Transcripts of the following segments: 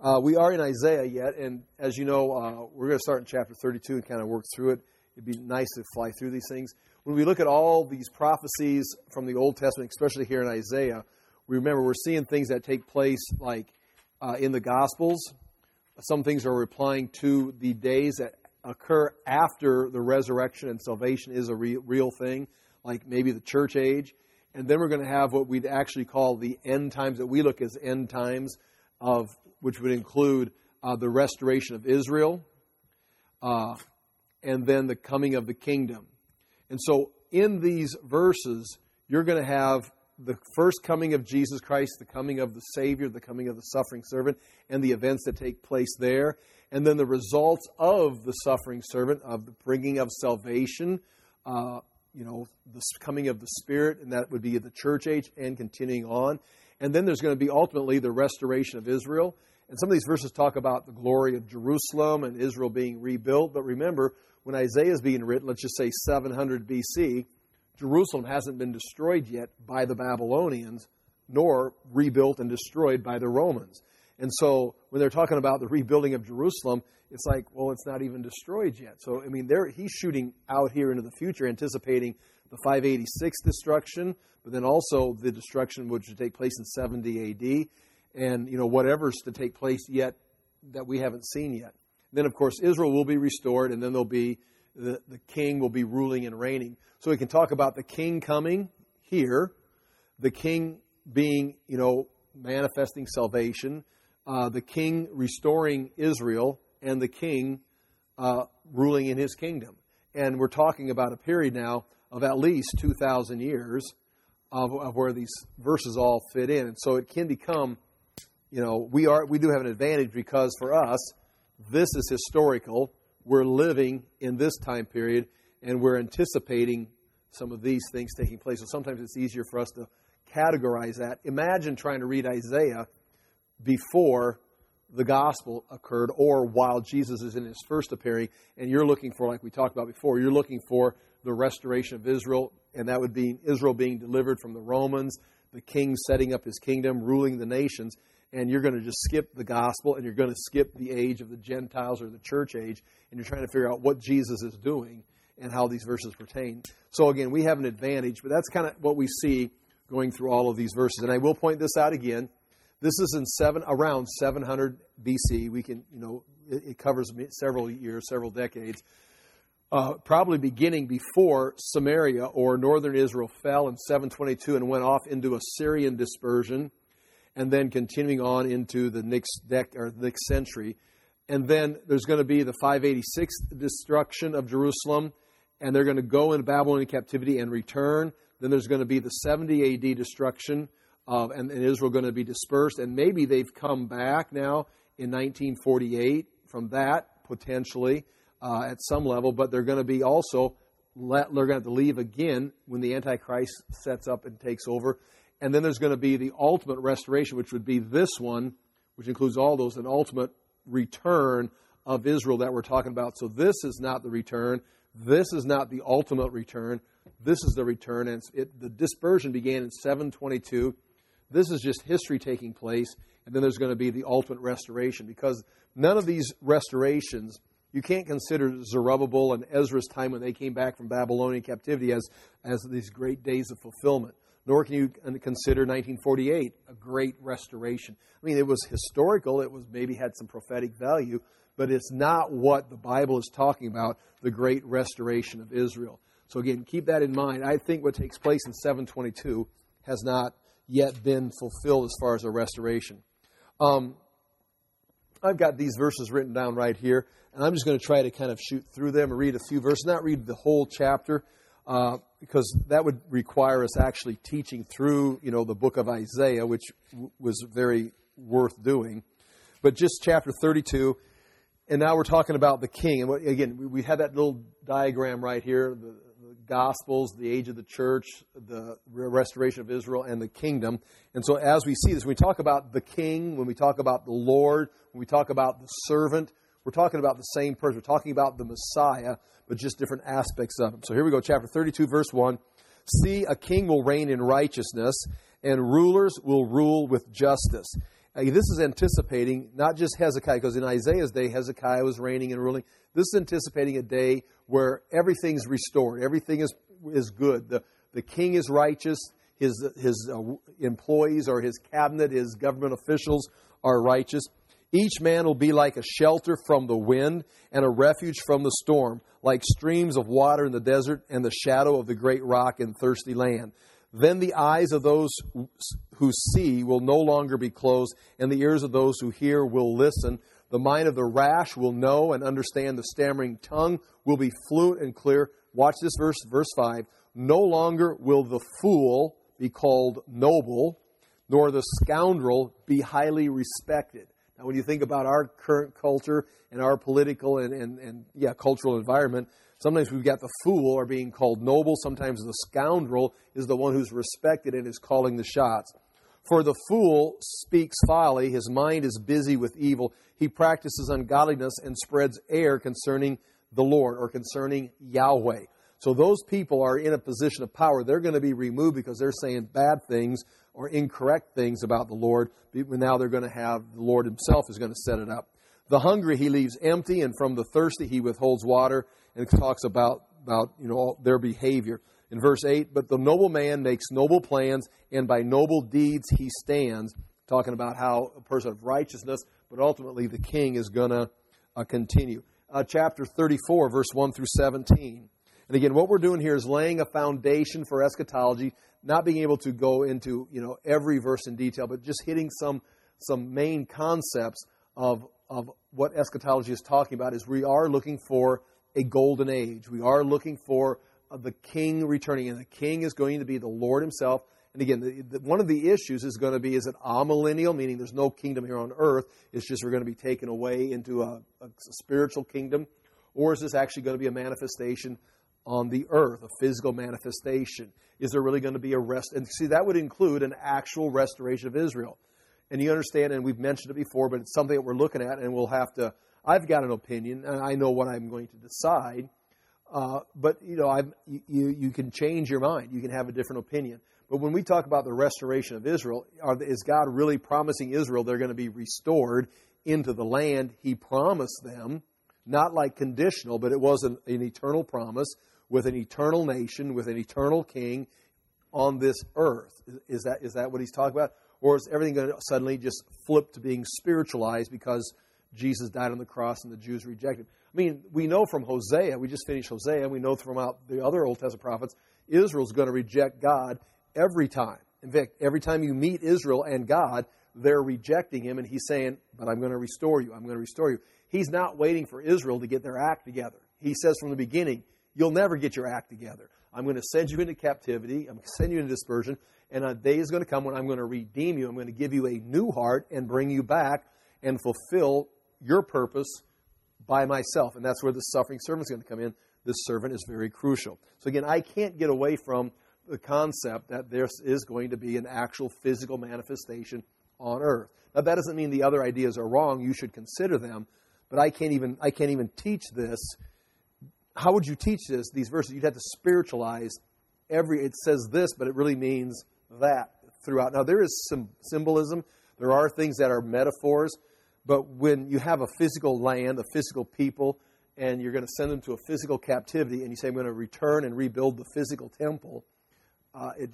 We are in Isaiah yet, and as you know, we're going to start in chapter 32 and kind of work through it. It'd be nice to fly through these things. When we look at all these prophecies from the Old Testament, especially here in Isaiah, we remember we're seeing things that take place like in the Gospels. Some things are replying to the days that occur after the resurrection and salvation is a real thing, like maybe the church age. And then we're going to have what we'd actually call the end times, that we look as end times, which would include the restoration of Israel and then the coming of the kingdom. And so in these verses, you're going to have the first coming of Jesus Christ, the coming of the Savior, the coming of the suffering servant, and the events that take place there. And then the results of the suffering servant, of the bringing of salvation, the coming of the Spirit, and that would be the church age and continuing on. And then there's going to be ultimately the restoration of Israel. And some of these verses talk about the glory of Jerusalem and Israel being rebuilt. But remember, when Isaiah is being written, let's just say 700 BC, Jerusalem hasn't been destroyed yet by the Babylonians, nor rebuilt and destroyed by the Romans. And so when they're talking about the rebuilding of Jerusalem, it's like, well, it's not even destroyed yet. So, I mean, he's shooting out here into the future, anticipating the 586 destruction, but then also the destruction which would take place in 70 AD, and, whatever's to take place yet that we haven't seen yet. Then, of course, Israel will be restored, and then there'll be the king will be ruling and reigning. So we can talk about the king coming here, the king being, manifesting salvation, the king restoring Israel, and the king ruling in his kingdom. And we're talking about a period now of at least 2,000 years of where these verses all fit in. And so it can become, we do have an advantage because for us, this is historical. We're living in this time period, and we're anticipating some of these things taking place. So sometimes it's easier for us to categorize that. Imagine trying to read Isaiah before the gospel occurred or while Jesus is in his first appearing, and you're looking for, like we talked about before, you're looking for the restoration of Israel, and that would be Israel being delivered from the Romans, the king setting up his kingdom, ruling the nations, and you're going to just skip the gospel, and you're going to skip the age of the Gentiles or the church age, and you're trying to figure out what Jesus is doing and how these verses pertain. So again, we have an advantage, but that's kind of what we see going through all of these verses. And I will point this out again. This is around 700 BC. We can, it covers several years, several decades. Probably beginning before Samaria or northern Israel fell in 722 and went off into Assyrian dispersion, and then continuing on into the next century. And then there's going to be the 586 destruction of Jerusalem, and they're going to go into Babylonian captivity and return. Then there's going to be the 70 AD destruction, and Israel going to be dispersed. And maybe they've come back now in 1948 from that, potentially, at some level. But they're going to be also, they're going to have to leave again when the Antichrist sets up and takes over. And then there's going to be the ultimate restoration, which would be this one, which includes all those, an ultimate return of Israel that we're talking about. So this is not the return. This is not the ultimate return. This is the return. And the dispersion began in 722. This is just history taking place. And then there's going to be the ultimate restoration. Because none of these restorations, you can't consider Zerubbabel and Ezra's time when they came back from Babylonian captivity as these great days of fulfillment. Nor can you consider 1948 a great restoration. I mean, it was historical. It was maybe had some prophetic value, but it's not what the Bible is talking about, the great restoration of Israel. So again, keep that in mind. I think what takes place in 722 has not yet been fulfilled as far as a restoration. I've got these verses written down right here, and I'm just going to try to kind of shoot through them and read a few verses, not read the whole chapter, because that would require us actually teaching through, the book of Isaiah, which was very worth doing. But just chapter 32, and now we're talking about the king. And again, we had that little diagram right here, the Gospels, the age of the church, the restoration of Israel, and the kingdom. And so as we see this, when we talk about the king, when we talk about the Lord, when we talk about the servant, we're talking about the same person. We're talking about the Messiah, but just different aspects of him. So here we go, chapter 32, verse 1. See, a king will reign in righteousness, and rulers will rule with justice. This is anticipating not just Hezekiah, because in Isaiah's day, Hezekiah was reigning and ruling. This is anticipating a day where everything's restored. Everything is good. The king is righteous. His employees or his cabinet, his government officials are righteous. Each man will be like a shelter from the wind and a refuge from the storm, like streams of water in the desert and the shadow of the great rock in thirsty land. Then the eyes of those who see will no longer be closed, and the ears of those who hear will listen. The mind of the rash will know and understand. The stammering tongue will be fluent and clear. Watch this verse 5. No longer will the fool be called noble, nor the scoundrel be highly respected. Now, when you think about our current culture and our political and cultural environment, sometimes we've got the fool are being called noble. Sometimes the scoundrel is the one who's respected and is calling the shots. For the fool speaks folly. His mind is busy with evil. He practices ungodliness and spreads error concerning the Lord or concerning Yahweh. So those people are in a position of power. They're going to be removed because they're saying bad things or incorrect things about the Lord. Now they're going to have, the Lord himself is going to set it up. The hungry he leaves empty, and from the thirsty he withholds water, and talks about their behavior. In verse 8, but the noble man makes noble plans, and by noble deeds he stands, talking about how a person of righteousness, but ultimately the king is going to continue. Chapter 34, verse 1 through 17. And again, what we're doing here is laying a foundation for eschatology, not being able to go into every verse in detail, but just hitting some main concepts of what eschatology is talking about. Is we are looking for a golden age. We are looking for the king returning, and the king is going to be the Lord himself. And again, one of the issues is going to be, is it amillennial, meaning there's no kingdom here on earth, it's just we're going to be taken away into a spiritual kingdom, or is this actually going to be a manifestation on the earth, a physical manifestation? Is there really going to be a rest? And see, that would include an actual restoration of Israel. And you understand, and we've mentioned it before, but it's something that we're looking at, and we'll have to, I've got an opinion, and I know what I'm going to decide, but you can change your mind. You can have a different opinion. But when we talk about the restoration of Israel, is God really promising Israel they're going to be restored into the land He promised them? Not like conditional, but it was an eternal promise with an eternal nation, with an eternal king on this earth. Is that what He's talking about? Or is everything going to suddenly just flip to being spiritualized because Jesus died on the cross and the Jews rejected Him? I mean, we know from Hosea, we just finished Hosea, and we know from the other Old Testament prophets, Israel's going to reject God every time. In fact, every time you meet Israel and God, they're rejecting Him, and He's saying, but I'm going to restore you. I'm going to restore you. He's not waiting for Israel to get their act together. He says from the beginning, you'll never get your act together. I'm going to send you into captivity. I'm going to send you into dispersion. And a day is going to come when I'm going to redeem you. I'm going to give you a new heart and bring you back and fulfill your purpose by myself. And that's where the suffering servant is going to come in. This servant is very crucial. So again, I can't get away from the concept that there is going to be an actual physical manifestation on earth. Now, that doesn't mean the other ideas are wrong. You should consider them. But I can't even teach this. How would you teach this? These verses, you'd have to spiritualize it says this, but it really means that throughout. Now, there is some symbolism. There are things that are metaphors. But when you have a physical land, a physical people, and you're going to send them to a physical captivity, and you say, I'm going to return and rebuild the physical temple, it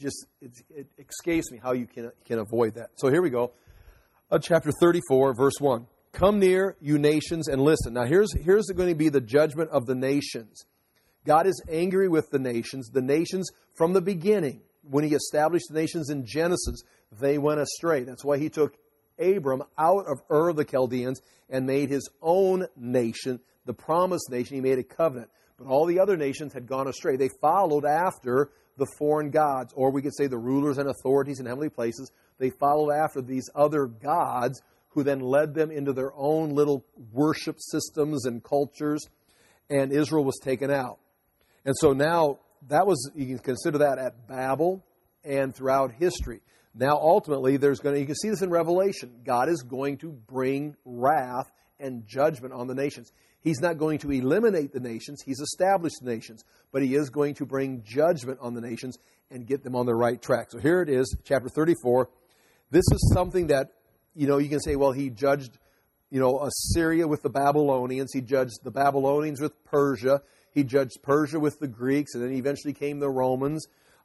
escapes me how you can avoid that. So here we go. Chapter 34, verse 1. Come near, you nations, and listen. Now, here's going to be the judgment of the nations. God is angry with the nations. The nations from the beginning, when He established the nations in Genesis, they went astray. That's why He took Abram out of Ur of the Chaldeans and made His own nation, the promised nation. He made a covenant. But all the other nations had gone astray. They followed after the foreign gods, or we could say the rulers and authorities in heavenly places. They followed after these other gods who then led them into their own little worship systems and cultures, and Israel was taken out. And so now, you can consider that at Babel and throughout history. Now, ultimately, you can see this in Revelation. God is going to bring wrath and judgment on the nations. He's not going to eliminate the nations. He's established the nations. But He is going to bring judgment on the nations and get them on the right track. So here it is, chapter 34. This is something that you can say, well, he judged, Assyria with the Babylonians. He judged the Babylonians with Persia. He judged Persia with the Greeks, and then eventually came the Romans.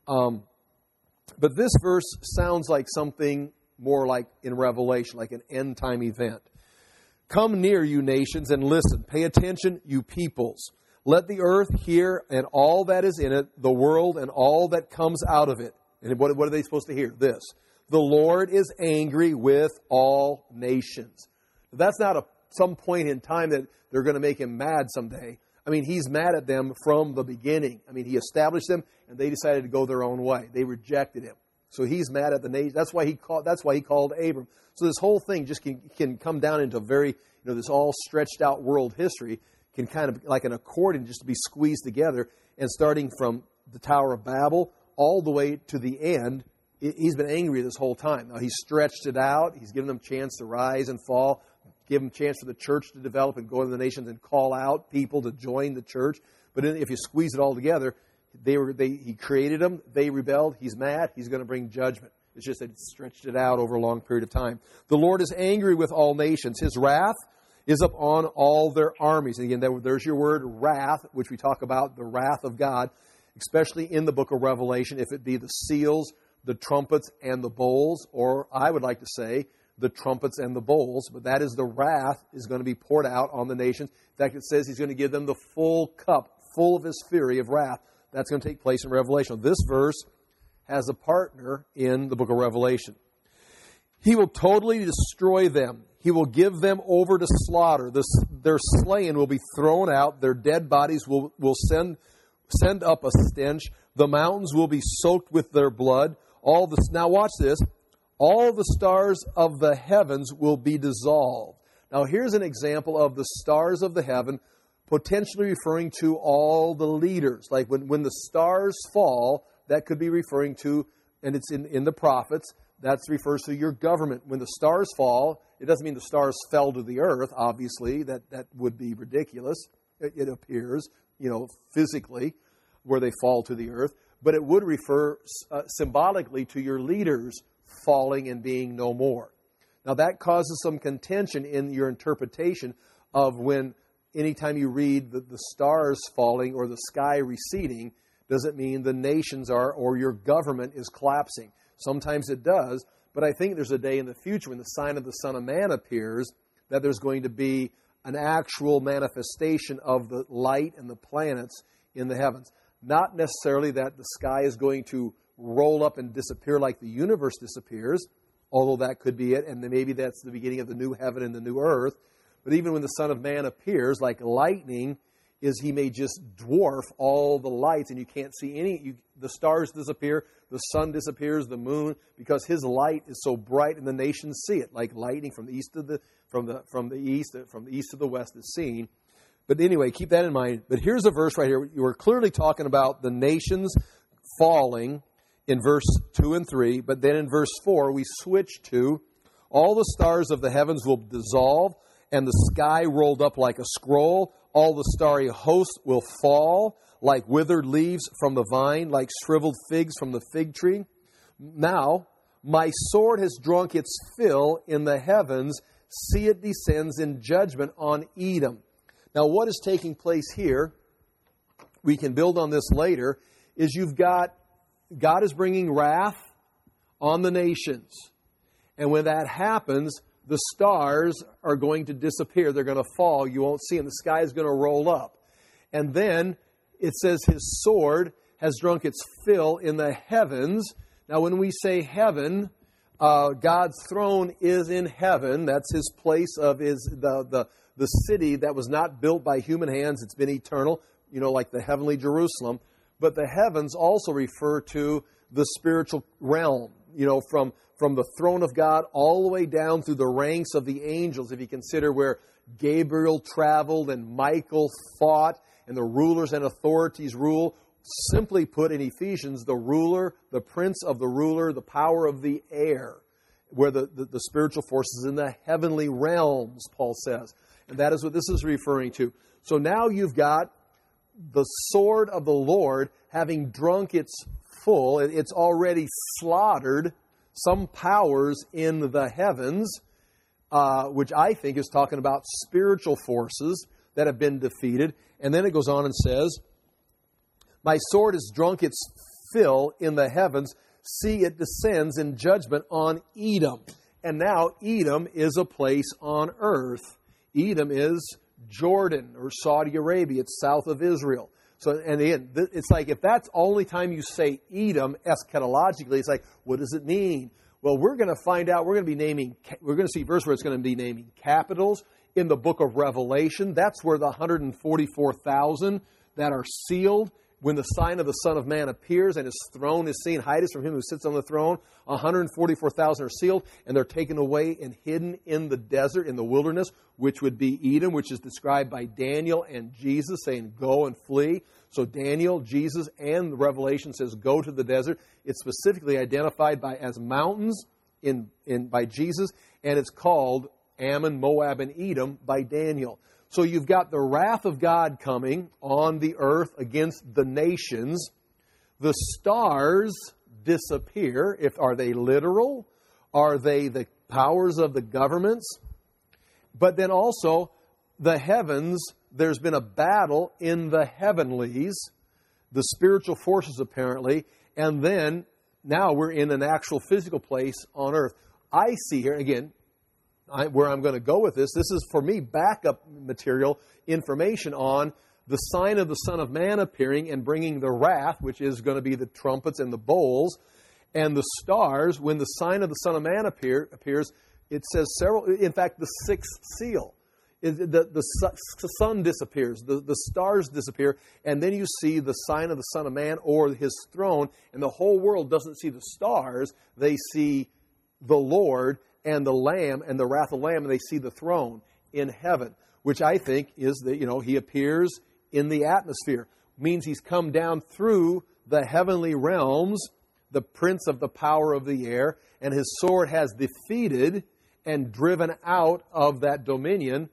But this verse sounds like something more like in Revelation, like an end-time event. Come near, you nations, and listen. Pay attention, you peoples. Let the earth hear and all that is in it, the world and all that comes out of it. And what are they supposed to hear? This. The Lord is angry with all nations. That's not some point in time that they're going to make him mad someday. I mean, he's mad at them from the beginning. I mean, he established them, and they decided to go their own way. They rejected him. So he's mad at the nation. That's why he called Abram. So this whole thing just can come down into very, this all stretched out world history can kind of like an accordion just to be squeezed together. And starting from the Tower of Babel all the way to the end, he's been angry this whole time. Now he's stretched it out. He's given them a chance to rise and fall. Give them a chance for the church to develop and go into the nations and call out people to join the church. But if you squeeze it all together, he created them. They rebelled. He's mad. He's going to bring judgment. It's just that he stretched it out over a long period of time. The Lord is angry with all nations. His wrath is upon all their armies. And again, there's your word, wrath, which we talk about, the wrath of God, especially in the book of Revelation, if it be the seals, the trumpets, and the bowls, or I would like to say, the trumpets and the bowls, but that is the wrath is going to be poured out on the nations. In fact, it says he's going to give them the full cup, full of his fury of wrath. That's going to take place in Revelation. This verse has a partner in the book of Revelation. He will totally destroy them. He will give them over to slaughter. Their slain will be thrown out. Their dead bodies will send up a stench. The mountains will be soaked with their blood. Now watch this. All the stars of the heavens will be dissolved. Now here's an example of the stars of the heaven potentially referring to all the leaders. Like when the stars fall, that could be referring to, and it's in the prophets, that refers to your government. When the stars fall, it doesn't mean the stars fell to the earth, obviously. That would be ridiculous. It appears, physically, where they fall to the earth. But it would refer symbolically to your leaders falling and being no more. Now that causes some contention in your interpretation of when anytime you read the stars falling or the sky receding, does it mean the nations are or your government is collapsing? Sometimes it does, but I think there's a day in the future when the sign of the Son of Man appears that there's going to be an actual manifestation of the light and the planets in the heavens. Not necessarily that the sky is going to roll up and disappear like the universe disappears, although that could be it, and then maybe that's the beginning of the new heaven and the new earth. But even when the Son of Man appears, like lightning, he may just dwarf all the lights, and you can't see the stars disappear, the sun disappears, the moon, because his light is so bright, and the nations see it, like lightning from the east to the east to the west is seen. But anyway, keep that in mind. But here's a verse right here. We're clearly talking about the nations falling in verse 2 and 3, but then in verse 4 we switch to all the stars of the heavens will dissolve, and the sky rolled up like a scroll. All the starry host will fall like withered leaves from the vine, like shriveled figs from the fig tree. Now, my sword has drunk its fill in the heavens. See, it descends in judgment on Edom. Now, what is taking place here, we can build on this later, is you've got God is bringing wrath on the nations. And when that happens, the stars are going to disappear. They're going to fall. You won't see them. The sky is going to roll up. And then it says his sword has drunk its fill in the heavens. Now, when we say heaven, God's throne is in heaven. That's his place of the city that was not built by human hands. It's been eternal, like the heavenly Jerusalem. But the heavens also refer to the spiritual realm, from the throne of God all the way down through the ranks of the angels. If you consider where Gabriel traveled and Michael fought and the rulers and authorities rule, simply put in Ephesians, the ruler, the prince of the ruler, the power of the air, where the spiritual forces in the heavenly realms, Paul says. And that is what this is referring to. So now you've got the sword of the Lord having drunk its full. It's already slaughtered some powers in the heavens. which I think is talking about spiritual forces that have been defeated. And then it goes on and says, my sword has drunk its fill in the heavens. See, it descends in judgment on Edom. And now Edom is a place on earth. Edom is Jordan or Saudi Arabia. It's south of Israel. So, and again, it's like if that's the only time you say Edom eschatologically, it's like, what does it mean? Well, we're going to find out. We're going to see a verse where it's going to be naming capitals in the book of Revelation. That's where the 144,000 that are sealed, when the sign of the Son of Man appears and his throne is seen, hide us from him who sits on the throne, 144,000 are sealed, and they're taken away and hidden in the desert, in the wilderness, which would be Edom, which is described by Daniel and Jesus, saying, go and flee. So Daniel, Jesus, and the Revelation says, go to the desert. It's specifically identified as mountains by Jesus, and it's called Ammon, Moab, and Edom by Daniel. So you've got the wrath of God coming on the earth against the nations. The stars disappear. Are they literal? Are they the powers of the governments? But then also the heavens, there's been a battle in the heavenlies, the spiritual forces apparently, and then now we're in an actual physical place on earth. I see here, again, where I'm going to go with this is for me backup material, information on the sign of the Son of Man appearing and bringing the wrath, which is going to be the trumpets and the bowls, and the stars. When the sign of the Son of Man appears, it says several, in fact, the sixth seal. The sun disappears, the stars disappear, and then you see the sign of the Son of Man or his throne, and the whole world doesn't see the stars, they see the Lord and the Lamb and the wrath of the Lamb, and they see the throne in heaven, which I think is that, he appears in the atmosphere. Means he's come down through the heavenly realms, the prince of the power of the air, and his sword has defeated and driven out of that dominion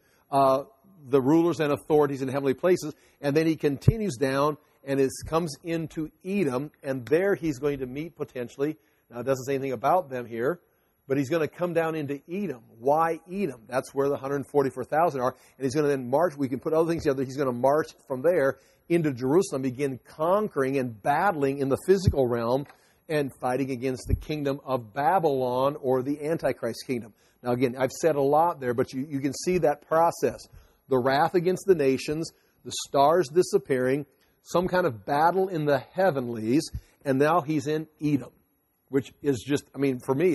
the rulers and authorities in heavenly places. And then he continues down and comes into Edom, and there he's going to meet potentially, now it doesn't say anything about them here, but he's going to come down into Edom. Why Edom? That's where the 144,000 are. And he's going to then march. We can put other things together. He's going to march from there into Jerusalem, begin conquering and battling in the physical realm and fighting against the kingdom of Babylon or the Antichrist kingdom. Now, again, I've said a lot there, but you can see that process. The wrath against the nations, the stars disappearing, some kind of battle in the heavenlies, and now he's in Edom, which is just, for me,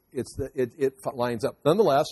it lines up. Nonetheless,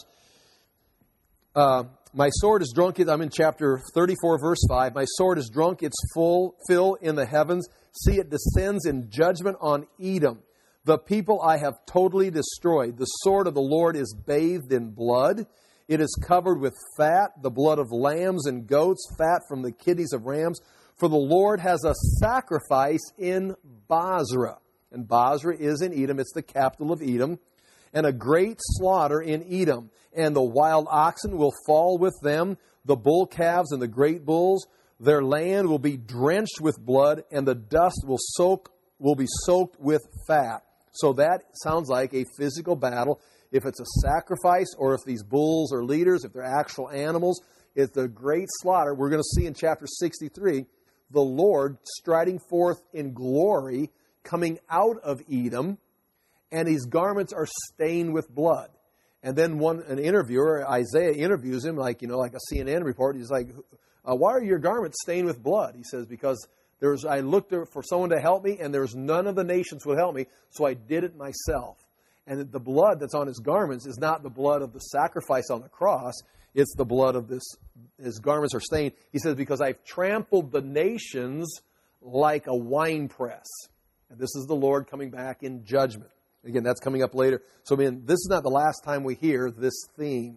my sword is drunk. I'm in chapter 34, verse 5. My sword is drunk its fill in the heavens. See, it descends in judgment on Edom. The people I have totally destroyed. The sword of the Lord is bathed in blood. It is covered with fat, the blood of lambs and goats, fat from the kidneys of rams. For the Lord has a sacrifice in Bozrah. And Bozrah is in Edom. It's the capital of Edom. And a great slaughter in Edom. And the wild oxen will fall with them, the bull calves and the great bulls. Their land will be drenched with blood, and the dust will be soaked with fat. So that sounds like a physical battle. If it's a sacrifice, or if these bulls are leaders, if they're actual animals, it's a great slaughter. We're going to see in chapter 63, the Lord striding forth in glory, coming out of Edom, and his garments are stained with blood. And then an interviewer, Isaiah, interviews him, like a CNN report. He's like, why are your garments stained with blood? He says, because I looked for someone to help me, and there's none of the nations would help me, so I did it myself. And the blood that's on his garments is not the blood of the sacrifice on the cross. It's the blood of this. His garments are stained. He says, because I've trampled the nations like a winepress. And this is the Lord coming back in judgment. Again, that's coming up later. So, this is not the last time we hear this theme.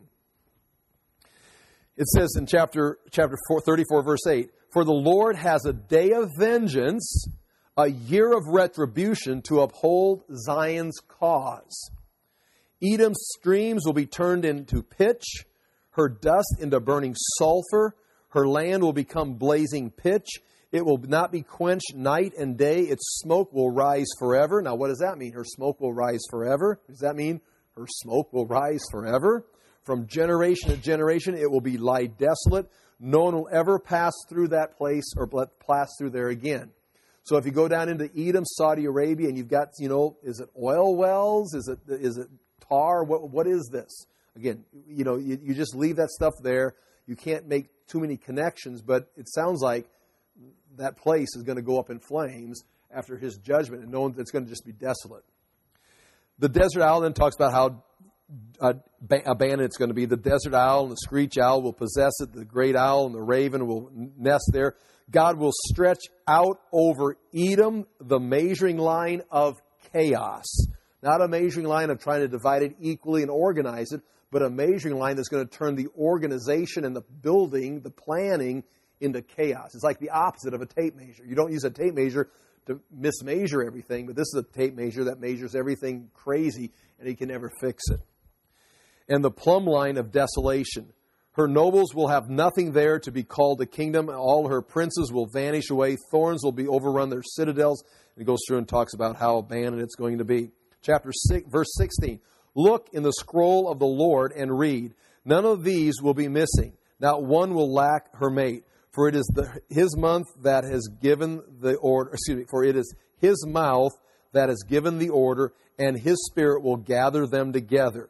It says in chapter 34, verse 8, for the Lord has a day of vengeance, a year of retribution to uphold Zion's cause. Edom's streams will be turned into pitch, her dust into burning sulfur, her land will become blazing pitch. It will not be quenched night and day. Its smoke will rise forever. Now, what does that mean? Her smoke will rise forever. Does that mean her smoke will rise forever? from generation to generation. It will lie desolate. No one will ever pass through that place or pass through there again. So if you go down into Edom, Saudi Arabia, and you've got, is it oil wells? Is it tar? What is this? Again, you just leave that stuff there. You can't make too many connections, but it sounds like that place is going to go up in flames after his judgment, and it's going to just be desolate. The desert owl then talks about how abandoned it's going to be. The desert owl and the screech owl will possess it. The great owl and the raven will nest there. God will stretch out over Edom the measuring line of chaos. Not a measuring line of trying to divide it equally and organize it, but a measuring line that's going to turn the organization and the building, the planning, into chaos. It's like the opposite of a tape measure. You don't use a tape measure to mismeasure everything, but this is a tape measure that measures everything crazy, and he can never fix it. And the plumb line of desolation. Her nobles will have nothing there to be called a kingdom. All her princes will vanish away. Thorns will be overrun their citadels. And he goes through and talks about how abandoned it's going to be. Chapter 6, verse 16. Look in the scroll of the Lord and read. None of these will be missing. Not one will lack her mate. For it is his month that has given the order. For it is his mouth that has given the order, and his spirit will gather them together.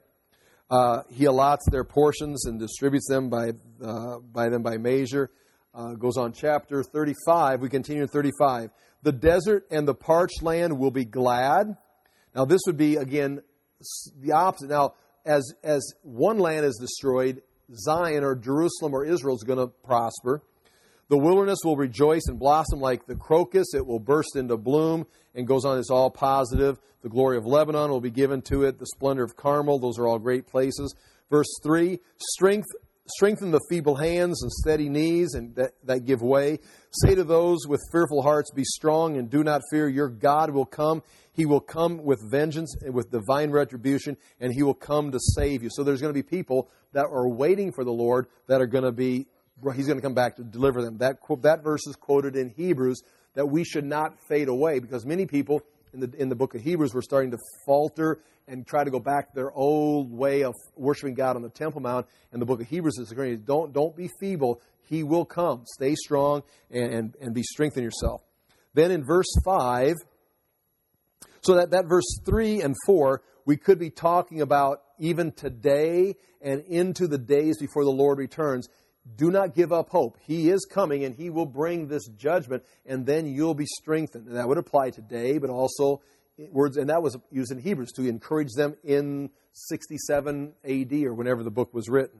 He allots their portions and distributes them by measure. Goes on, chapter 35. We continue in 35. The desert and the parched land will be glad. Now this would be, again, the opposite. Now, as one land is destroyed, Zion or Jerusalem or Israel is going to prosper. The wilderness will rejoice and blossom like the crocus. It will burst into bloom, and goes on, it's all positive. The glory of Lebanon will be given to it. The splendor of Carmel, those are all great places. Verse 3, strengthen the feeble hands and steady knees and that give way. Say to those with fearful hearts, be strong and do not fear. Your God will come. He will come with vengeance and with divine retribution, and he will come to save you. So there's going to be people that are waiting for the Lord that are going to be, he's going to come back to deliver them. That verse is quoted in Hebrews, that we should not fade away, because many people in the book of Hebrews were starting to falter and try to go back to their old way of worshiping God on the Temple Mount. And the book of Hebrews is agreeing, don't be feeble. He will come. Stay strong and be strengthened yourself. Then in verse 5, so that verse 3 and 4, we could be talking about even today and into the days before the Lord returns. Do not give up hope. He is coming, and he will bring this judgment, and then you'll be strengthened. And that would apply today, but also words, and that was used in Hebrews to encourage them in 67 AD or whenever the book was written.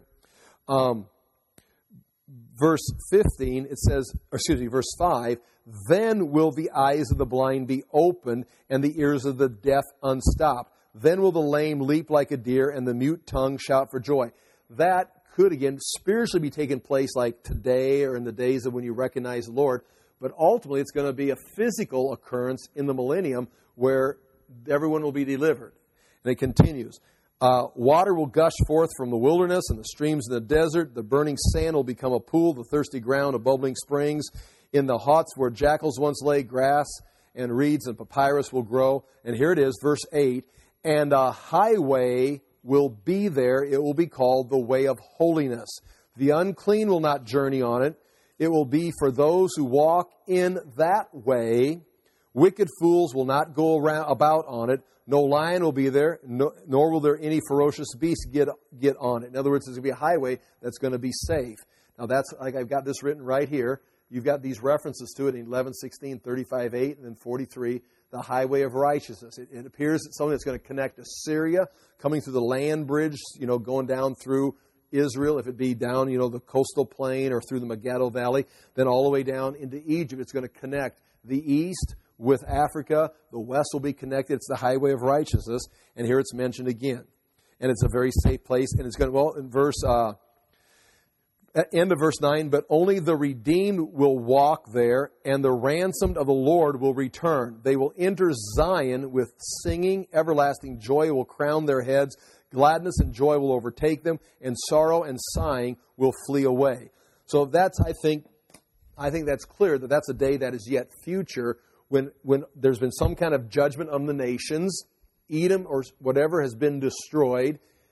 Verse 15, it says, verse 5, then will the eyes of the blind be opened and the ears of the deaf unstopped. Then will the lame leap like a deer and the mute tongue shout for joy. That could, again, spiritually be taking place like today or in the days of when you recognize the Lord. But ultimately, it's going to be a physical occurrence in the millennium where everyone will be delivered. And it continues. Water will gush forth from the wilderness and the streams in the desert. The burning sand will become a pool, the thirsty ground, a bubbling springs. In the huts where jackals once lay, grass and reeds and papyrus will grow. And here it is, verse 8. And a highway will be there. It will be called the way of holiness. The unclean will not journey on it. It will be for those who walk in that way. Wicked fools will not go about on it. No lion will be there, nor will there any ferocious beast get on it. In other words, there's going to be a highway that's going to be safe. Now that's, like I've got this written right here. You've got these references to it in 11:16, 35:8, and then 43. The highway of righteousness. It appears it's something that's going to connect Assyria, coming through the land bridge, going down through Israel, if it be down, the coastal plain or through the Megiddo Valley, then all the way down into Egypt. It's going to connect the east with Africa. The west will be connected. It's the highway of righteousness. And here it's mentioned again. And it's a very safe place. And it's going to, in verse, end of verse 9, but only the redeemed will walk there, and the ransomed of the Lord will return. They will enter Zion with singing. Everlasting joy will crown their heads. Gladness and joy will overtake them, and sorrow and sighing will flee away. So that's, I think that's clear that that's a day that is yet future when there's been some kind of judgment on the nations. Edom or whatever has been destroyed.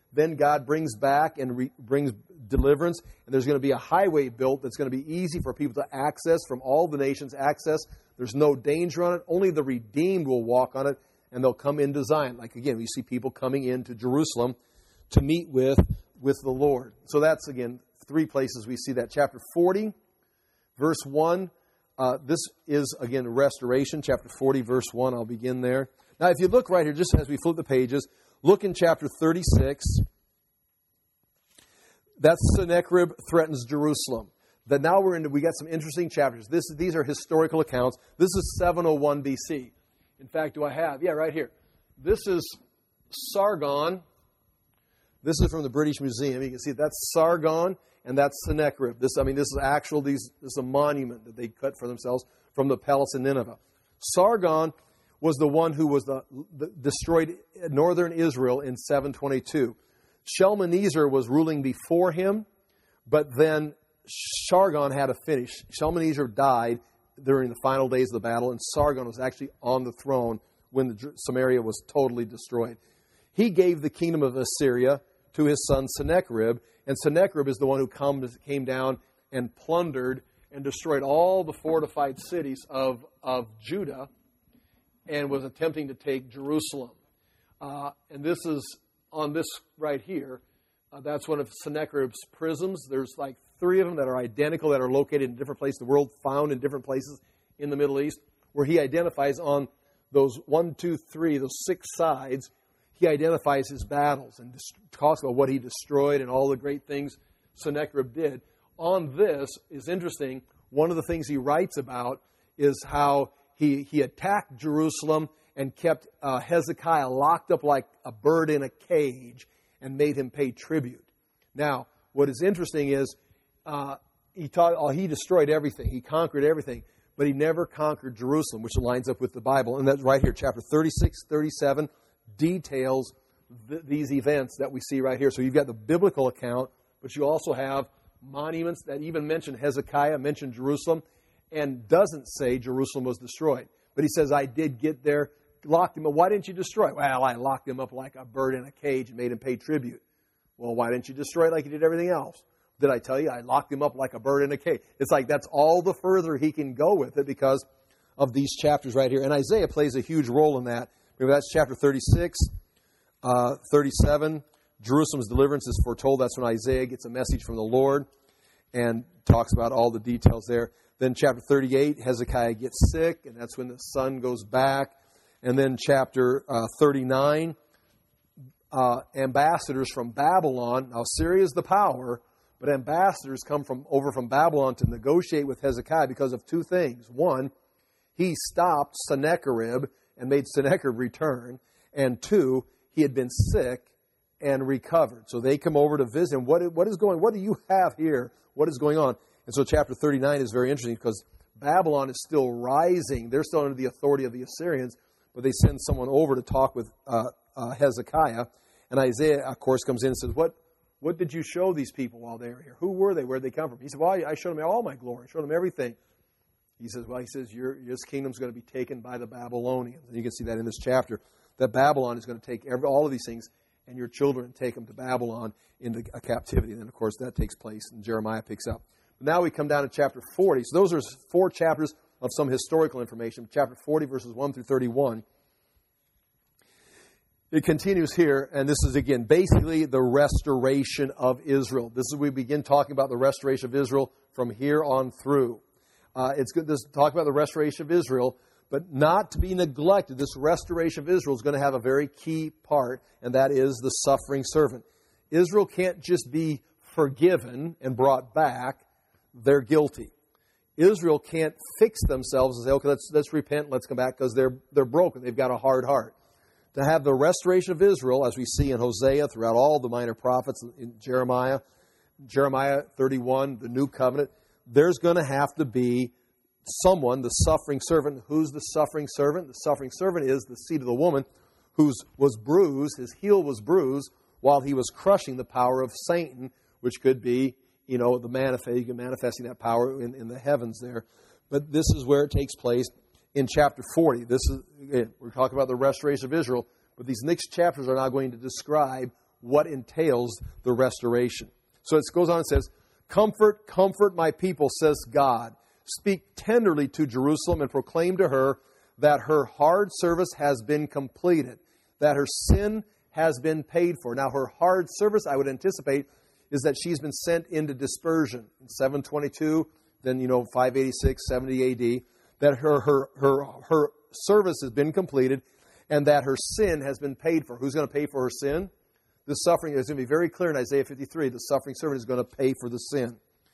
Then God brings back and brings deliverance. And there's going to be a highway built that's going to be easy for people to access, from all the nations access. There's no danger on it. Only the redeemed will walk on it, and they'll come into Zion. Like, again, we see people coming into Jerusalem to meet with the Lord. So that's, again, 3 places we see that. Chapter 40, verse 1. This is, again, restoration. Chapter 40, verse 1. I'll begin there. Now, if you look right here, just as we flip the pages, look in chapter 36. That's Sennacherib threatens Jerusalem. That now we got some interesting chapters. These are historical accounts. This is 701 BC. In fact, do I have? Yeah, right here. This is Sargon. This is from the British Museum. You can see that's Sargon and that's Sennacherib. This is a monument that they cut for themselves from the palace in Nineveh. Sargon was the one who was destroyed northern Israel in 722. Shalmaneser was ruling before him, but then Sargon had a finish. Shalmaneser died during the final days of the battle, and Sargon was actually on the throne when Samaria was totally destroyed. He gave the kingdom of Assyria to his son Sennacherib, and Sennacherib is the one who came down and plundered and destroyed all the fortified cities of Judah and was attempting to take Jerusalem. And this is on this right here. That's one of Sennacherib's prisms. There's like 3 of them that are identical, that are located in different places, the world found in different places in the Middle East, where he identifies on those 1, 2, 3, those 6 sides, he identifies his battles and talks about what he destroyed and all the great things Sennacherib did. On this is interesting. One of the things he writes about is how he attacked Jerusalem and kept Hezekiah locked up like a bird in a cage and made him pay tribute. Now, what is interesting is he destroyed everything. He conquered everything, but he never conquered Jerusalem, which lines up with the Bible. And that's right here, chapter 36, 37, details these events that we see right here. So you've got the biblical account, but you also have monuments that even mention Hezekiah, mention Jerusalem, and doesn't say Jerusalem was destroyed. But he says, I did get there, locked him up. Why didn't you destroy it? Well, I locked him up like a bird in a cage and made him pay tribute. Well, why didn't you destroy it like you did everything else? Did I tell you I locked him up like a bird in a cage? It's like that's all the further he can go with it because of these chapters right here. And Isaiah plays a huge role in that. Remember, that's chapter 36, 37. Jerusalem's deliverance is foretold. That's when Isaiah gets a message from the Lord and talks about all the details there. Then chapter 38, Hezekiah gets sick, and that's when the sun goes back. And then chapter 39, ambassadors from Babylon. Now, Syria is the power, but ambassadors come over from Babylon to negotiate with Hezekiah because of 2 things. One, he stopped Sennacherib and made Sennacherib return. And 2, he had been sick and recovered. So they come over to visit him. What do you have here? What is going on? And so chapter 39 is very interesting because Babylon is still rising. They're still under the authority of the Assyrians, but they send someone over to talk with Hezekiah. And Isaiah, of course, comes in and says, What did you show these people while they were here? Who were they? Where did they come from? He said, well, I showed them all my glory. I showed them everything. He says, this kingdom's going to be taken by the Babylonians. And you can see that in this chapter, that Babylon is going to take all of these things and your children and take them to Babylon into a captivity. And then, of course, that takes place and Jeremiah picks up. But now we come down to chapter 40. So those are 4 chapters of some historical information. Chapter 40, verses 1 through 31. It continues here, and this is, again, basically the restoration of Israel. This is we begin talking about the restoration of Israel from here on through. It's good to talk about the restoration of Israel, but not to be neglected. This restoration of Israel is going to have a very key part, and that is the suffering servant. Israel can't just be forgiven and brought back. They're guilty. Israel can't fix themselves and say, okay, let's repent, let's come back, because they're broken. They've got a hard heart. To have the restoration of Israel, as we see in Hosea, throughout all the minor prophets, in Jeremiah 31, the New Covenant, there's going to have to be someone, the suffering servant. Who's the suffering servant? The suffering servant is the seed of the woman who was bruised, his heel was bruised, while he was crushing the power of Satan, which could be, manifesting that power in the heavens there. But this is where it takes place in chapter 40. This is, again, we're talking about the restoration of Israel, but these next chapters are now going to describe what entails the restoration. So it goes on and says, "Comfort, comfort my people, says God. Speak tenderly to Jerusalem and proclaim to her that her hard service has been completed, that her sin has been paid for." Now, her hard service, I would anticipate, is that she's been sent into dispersion in 722, then, 586, 70 A.D., that her service has been completed and that her sin has been paid for. Who's going to pay for her sin? The suffering is going to be very clear in Isaiah 53. The suffering servant is going to pay for the sin.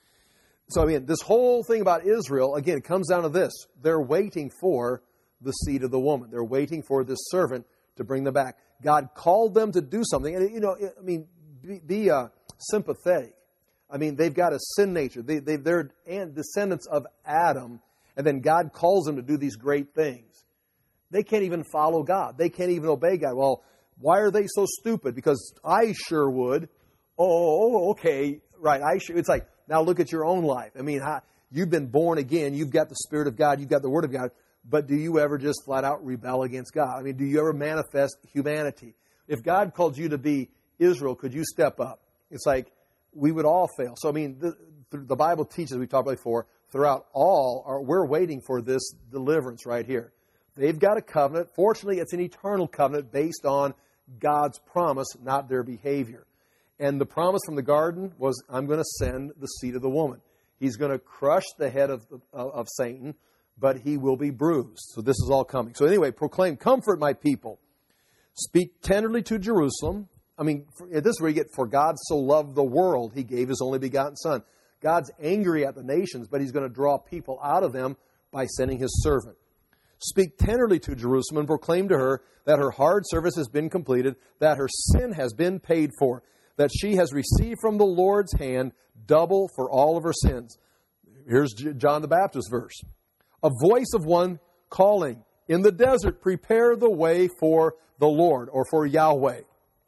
So, this whole thing about Israel, again, comes down to this. They're waiting for the seed of the woman. They're waiting for this servant to bring them back. God called them to do something. And, be sympathetic. They've got a sin nature. They're descendants of Adam. And then God calls them to do these great things. They can't even follow God. They can't even obey God. Well, why are they so stupid? Because I sure would. Oh, okay. Right. It's like, now look at your own life. You've been born again. You've got the Spirit of God. You've got the Word of God. But do you ever just flat out rebel against God? Do you ever manifest humanity? If God called you to be Israel, could you step up? It's like we would all fail. So, the Bible teaches, we talked about before, throughout we're waiting for this deliverance right here. They've got a covenant. Fortunately, it's an eternal covenant based on God's promise, not their behavior. And the promise from the garden was, I'm going to send the seed of the woman. He's going to crush the head of Satan, but he will be bruised. So this is all coming. So anyway, proclaim, comfort my people. Speak tenderly to Jerusalem. This is where you get, for God so loved the world, he gave his only begotten Son. God's angry at the nations, but he's going to draw people out of them by sending his servant. Speak tenderly to Jerusalem and proclaim to her that her hard service has been completed, that her sin has been paid for, that she has received from the Lord's hand double for all of her sins. Here's John the Baptist verse. A voice of one calling, in the desert, prepare the way for the Lord, or for Yahweh.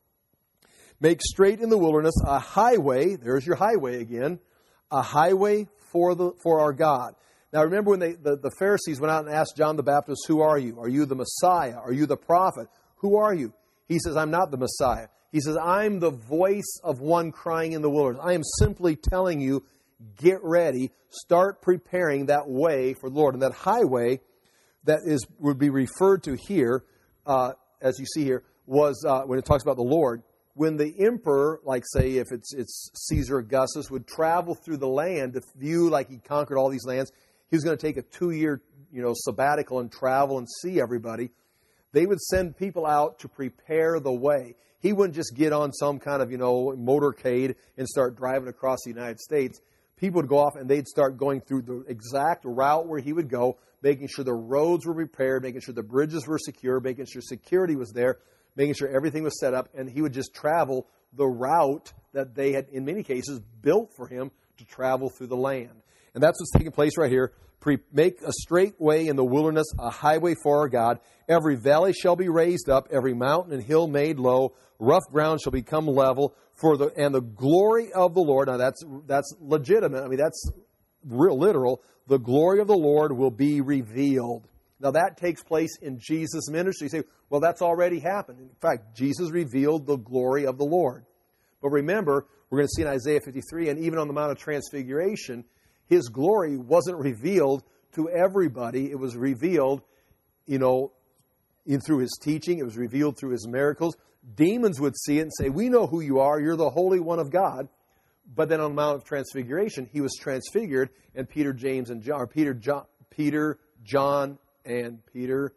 Make straight in the wilderness a highway, there's your highway again, a highway for our God. Now remember when the Pharisees went out and asked John the Baptist, who are you? Are you the Messiah? Are you the prophet? Who are you? He says, I'm not the Messiah. He says, I'm the voice of one crying in the wilderness. I am simply telling you, get ready, start preparing that way for the Lord. And that highway that would be referred to here, as you see here, was when it talks about the Lord, when the emperor, like say if it's Caesar Augustus, would travel through the land to view like he conquered all these lands, he was going to take a 2-year sabbatical and travel and see everybody. They would send people out to prepare the way. He wouldn't just get on some kind of motorcade and start driving across the United States. People would go off and they'd start going through the exact route where he would go, making sure the roads were repaired, making sure the bridges were secure, making sure security was there, making sure everything was set up, and he would just travel the route that they had, in many cases, built for him to travel through the land. And that's what's taking place right here. Make a straight way in the wilderness, a highway for our God. Every valley shall be raised up, every mountain and hill made low. Rough ground shall become level. And the glory of the Lord, now that's legitimate. That's real literal. The glory of the Lord will be revealed. Now that takes place in Jesus' ministry. You say, well, that's already happened. In fact, Jesus revealed the glory of the Lord. But remember, we're going to see in Isaiah 53, and even on the Mount of Transfiguration, his glory wasn't revealed to everybody. It was revealed, through his teaching. It was revealed through his miracles. Demons would see it and say, we know who you are. You're the Holy One of God. But then on the Mount of Transfiguration, he was transfigured, and Peter, John, and Peter, John, and Peter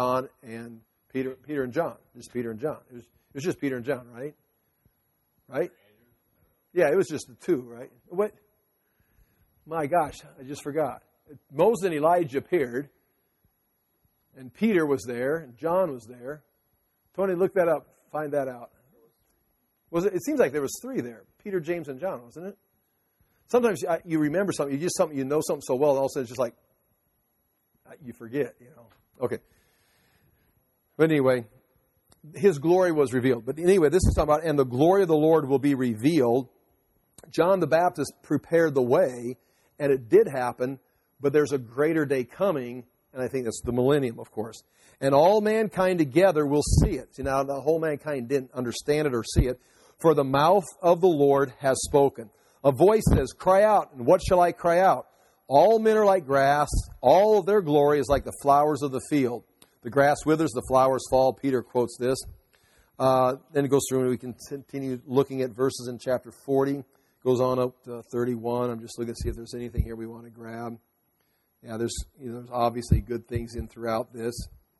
and John. Just Peter and John. It was just Peter and John, right? Right? Yeah, it was just the two, right? What? My gosh, I just forgot. Moses and Elijah appeared, and Peter was there, and John was there. Tony, look that up. Find that out. It seems like there was 3 there. Peter, James, and John, wasn't it? Sometimes you remember something, you know something so well, and all of a sudden it's just like, you forget, Okay. But anyway, his glory was revealed. But anyway, this is talking about, and the glory of the Lord will be revealed. John the Baptist prepared the way, and it did happen, but there's a greater day coming, and I think that's the millennium, of course. And all mankind together will see it. See, now the whole mankind didn't understand it or see it. For the mouth of the Lord has spoken. A voice says, cry out, and what shall I cry out? All men are like grass, all of their glory is like the flowers of the field. The grass withers, the flowers fall. Peter quotes this. Then it goes through, and we can continue looking at verses in chapter 40. Goes on up to 31. I'm just looking to see if there's anything here we want to grab. Yeah, there's obviously good things in throughout this.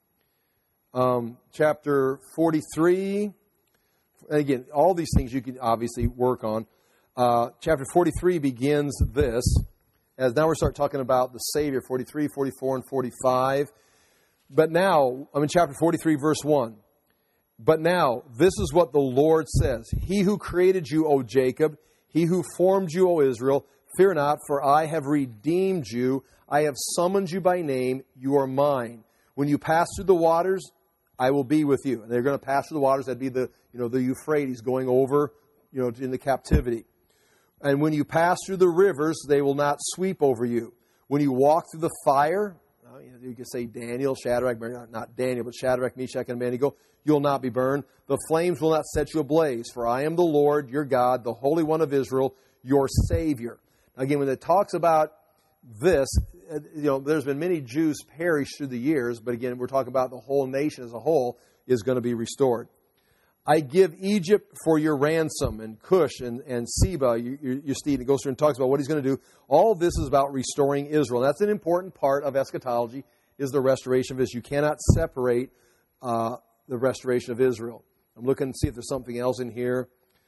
Chapter 43. And again, all these things you can obviously work on. Chapter 43 begins this. As now we start talking about the Savior, 43, 44, and 45. But now, I'm in chapter 43, verse 1. But now, this is what the Lord says. He who created you, O Jacob, he who formed you, O Israel, fear not, for I have redeemed you. I have summoned you by name. You are mine. When you pass through the waters, I will be with you. And they're going to pass through the waters. That'd be the Euphrates going over, into captivity. And when you pass through the rivers, they will not sweep over you. When you walk through the fire, you can say Daniel, Shadrach, not Daniel, but Shadrach, Meshach, and Abednego, you'll not be burned. The flames will not set you ablaze, for I am the Lord, your God, the Holy One of Israel, your Savior. Now, again, when it talks about this, there's been many Jews perished through the years, but again, we're talking about the whole nation as a whole is going to be restored. I give Egypt for your ransom, and Cush and Seba, your steed. It goes through and talks about what he's going to do. All this is about restoring Israel. That's an important part of eschatology, is the restoration of Israel. You cannot separate the restoration of Israel. I'm looking to see if there's something else in here.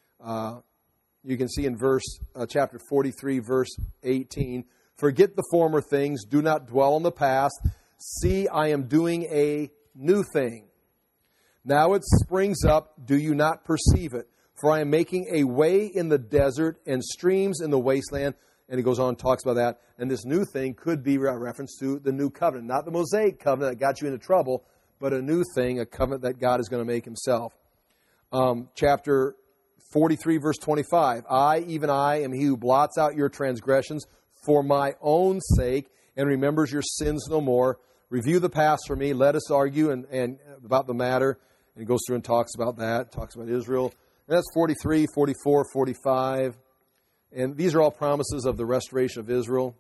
You can see in chapter 43, verse 18, forget the former things, do not dwell on the past. See, I am doing a new thing. Now it springs up, do you not perceive it? For I am making a way in the desert and streams in the wasteland. And he goes on and talks about that. And this new thing could be a reference to the new covenant. Not the Mosaic covenant that got you into trouble, but a new thing, a covenant that God is going to make himself. Chapter 43, verse 25. I, even I, am he who blots out your transgressions for my own sake and remembers your sins no more. Review the past for me. Let us argue and about the matter. And he goes through and talks about that, talks about Israel. And that's 43, 44, 45. And these are all promises of the restoration of Israel.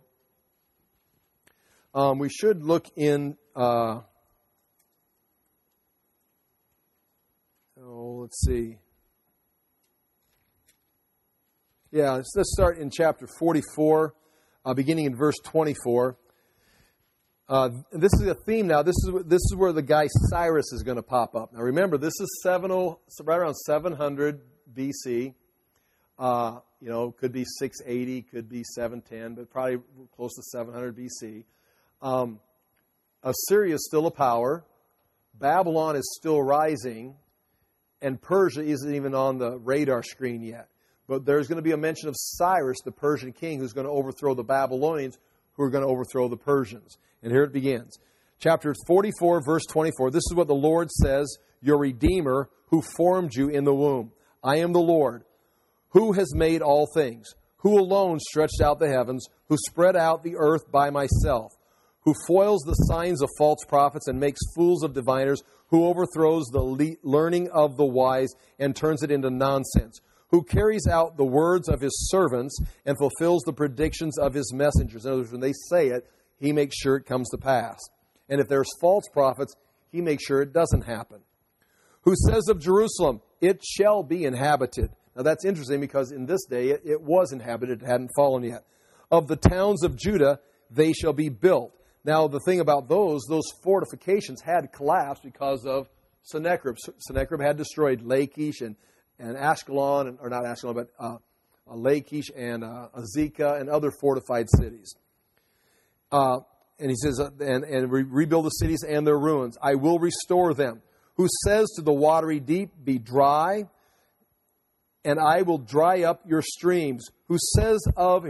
We should look in, let's see. Yeah, let's start in chapter 44, beginning in verse 24. This is a theme now. This is where the guy Cyrus is going to pop up. Now remember, this is right around 700 BC. Could be 680, could be 710, but probably close to 700 BC. Assyria is still a power. Babylon is still rising. And Persia isn't even on the radar screen yet. But there's going to be a mention of Cyrus, the Persian king, who's going to overthrow the Babylonians, who are going to overthrow the Persians. And here it begins. Chapter 44, verse 24. This is what the Lord says, your Redeemer, who formed you in the womb. I am the Lord, who has made all things, who alone stretched out the heavens, who spread out the earth by myself, who foils the signs of false prophets and makes fools of diviners, who overthrows the learning of the wise and turns it into nonsense, who carries out the words of his servants and fulfills the predictions of his messengers. In other words, when they say it, he makes sure it comes to pass. And if there's false prophets, he makes sure it doesn't happen. Who says of Jerusalem, it shall be inhabited. Now that's interesting because in this day it was inhabited, it hadn't fallen yet. Of the towns of Judah, they shall be built. Now the thing about those fortifications had collapsed because of Sennacherib. Sennacherib had destroyed Lachish and Ashkelon, or not Ashkelon, but Lachish and Azekah and other fortified cities. And he says, and rebuild the cities and their ruins. I will restore them. Who says to the watery deep, be dry, and I will dry up your streams. Who says of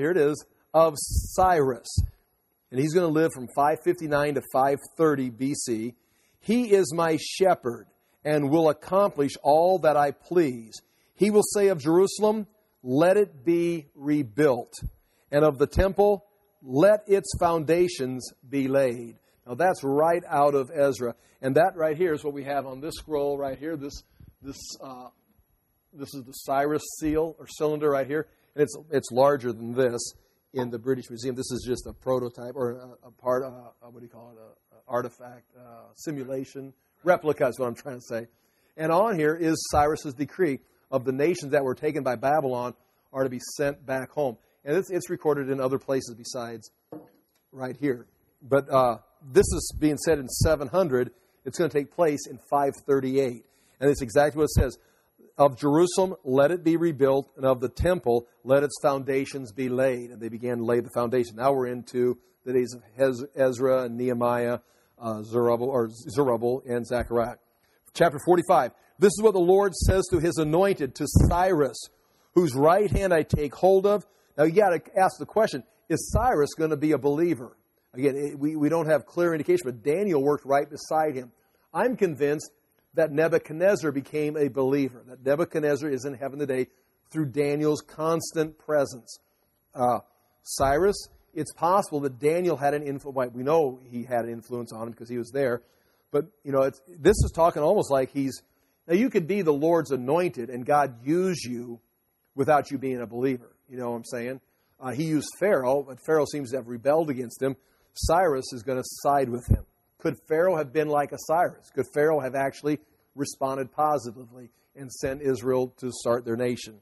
Cyrus, and he's going to live from 559 to 530 BC. He is my shepherd and will accomplish all that I please. He will say of Jerusalem, let it be rebuilt. And of the temple, let its foundations be laid. Now that's right out of Ezra. And that right here is what we have on this scroll right here, this This is the Cyrus seal or cylinder right here, and it's larger than this in the British Museum. This is just a prototype or a part. What do you call it? A artifact simulation replica is what I'm trying to say. And on here is Cyrus's decree of the nations that were taken by Babylon are to be sent back home, and it's recorded in other places besides right here. But this is being said in 700. It's going to take place in 538. And it's exactly what it says. Of Jerusalem, let it be rebuilt, and of the temple, let its foundations be laid. And they began to lay the foundation. Now we're into the days of Ezra and Nehemiah, Zerubbabel, and Zechariah. Chapter 45. This is what the Lord says to his anointed, to Cyrus, whose right hand I take hold of. Now you got to ask the question, is Cyrus going to be a believer? Again, we don't have clear indication, but Daniel worked right beside him. I'm convinced that Nebuchadnezzar became a believer, that Nebuchadnezzar is in heaven today through Daniel's constant presence. Cyrus, it's possible that Daniel had an influence. We know he had an influence on him because he was there. But, this is talking almost like now you could be the Lord's anointed and God use you without you being a believer. You know what I'm saying? He used Pharaoh, but Pharaoh seems to have rebelled against him. Cyrus is going to side with him. Could Pharaoh have been like a Cyrus? Could Pharaoh have actually responded positively and sent Israel to start their nation?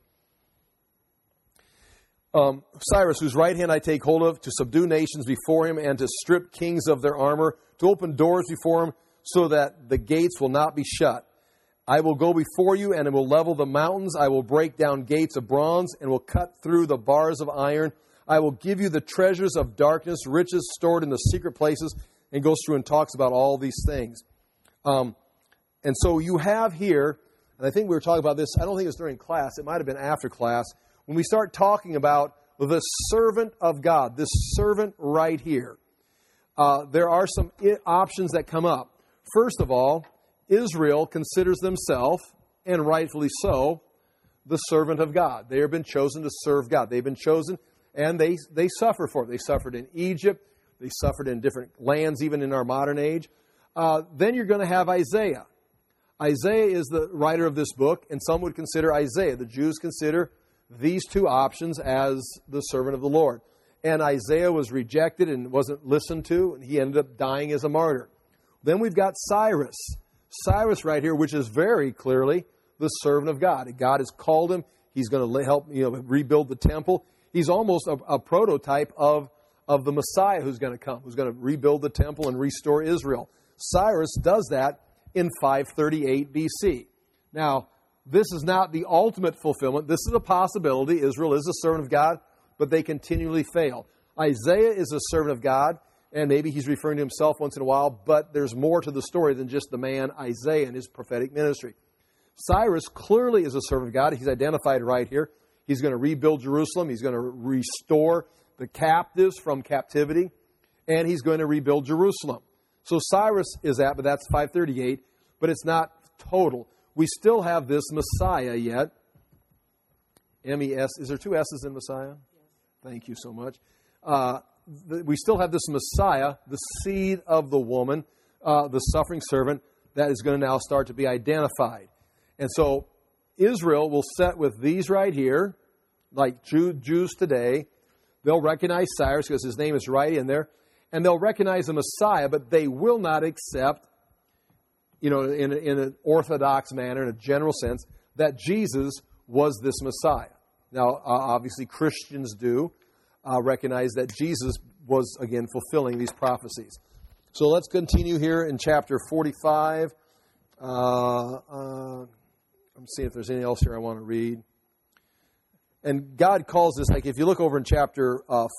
Cyrus, whose right hand I take hold of, to subdue nations before him and to strip kings of their armor, to open doors before him so that the gates will not be shut. I will go before you and will level the mountains. I will break down gates of bronze and will cut through the bars of iron. I will give you the treasures of darkness, riches stored in the secret places, and goes through and talks about all these things. And so you have here, and I think we were talking about this, I don't think it was during class, it might have been after class, when we start talking about the servant of God, this servant right here. There are some options that come up. First of all, Israel considers themselves, and rightfully so, the servant of God. They have been chosen to serve God. They've been chosen, and they suffer for it. They suffered in Egypt. They suffered in different lands, even in our modern age. Then you're going to have Isaiah. Isaiah is the writer of this book, and some would consider Isaiah. The Jews consider these two options as the servant of the Lord. And Isaiah was rejected and wasn't listened to, and he ended up dying as a martyr. Then we've got Cyrus. Cyrus right here, which is very clearly the servant of God. God has called him. He's going to help rebuild the temple. He's almost a prototype of the Messiah who's going to come, who's going to rebuild the temple and restore Israel. Cyrus does that in 538 BC. Now, this is not the ultimate fulfillment. This is a possibility. Israel is a servant of God, but they continually fail. Isaiah is a servant of God, and maybe he's referring to himself once in a while, but there's more to the story than just the man Isaiah and his prophetic ministry. Cyrus clearly is a servant of God. He's identified right here. He's going to rebuild Jerusalem. He's going to restore the captives from captivity, and he's going to rebuild Jerusalem. So Cyrus is that, but that's 538, but it's not total. We still have this Messiah yet. M-E-S. Is there two S's in Messiah? Yes. Thank you so much. We still have this Messiah, the seed of the woman, the suffering servant, that is going to now start to be identified. And so Israel will set with these right here, like Jews today. They'll recognize Cyrus because his name is right in there. And they'll recognize the Messiah, but they will not accept, in an orthodox manner, in a general sense, that Jesus was this Messiah. Now, obviously, Christians do recognize that Jesus was, again, fulfilling these prophecies. So let's continue here in chapter 45. I'm seeing if there's anything else here I want to read. And God calls this, like if you look over in chapter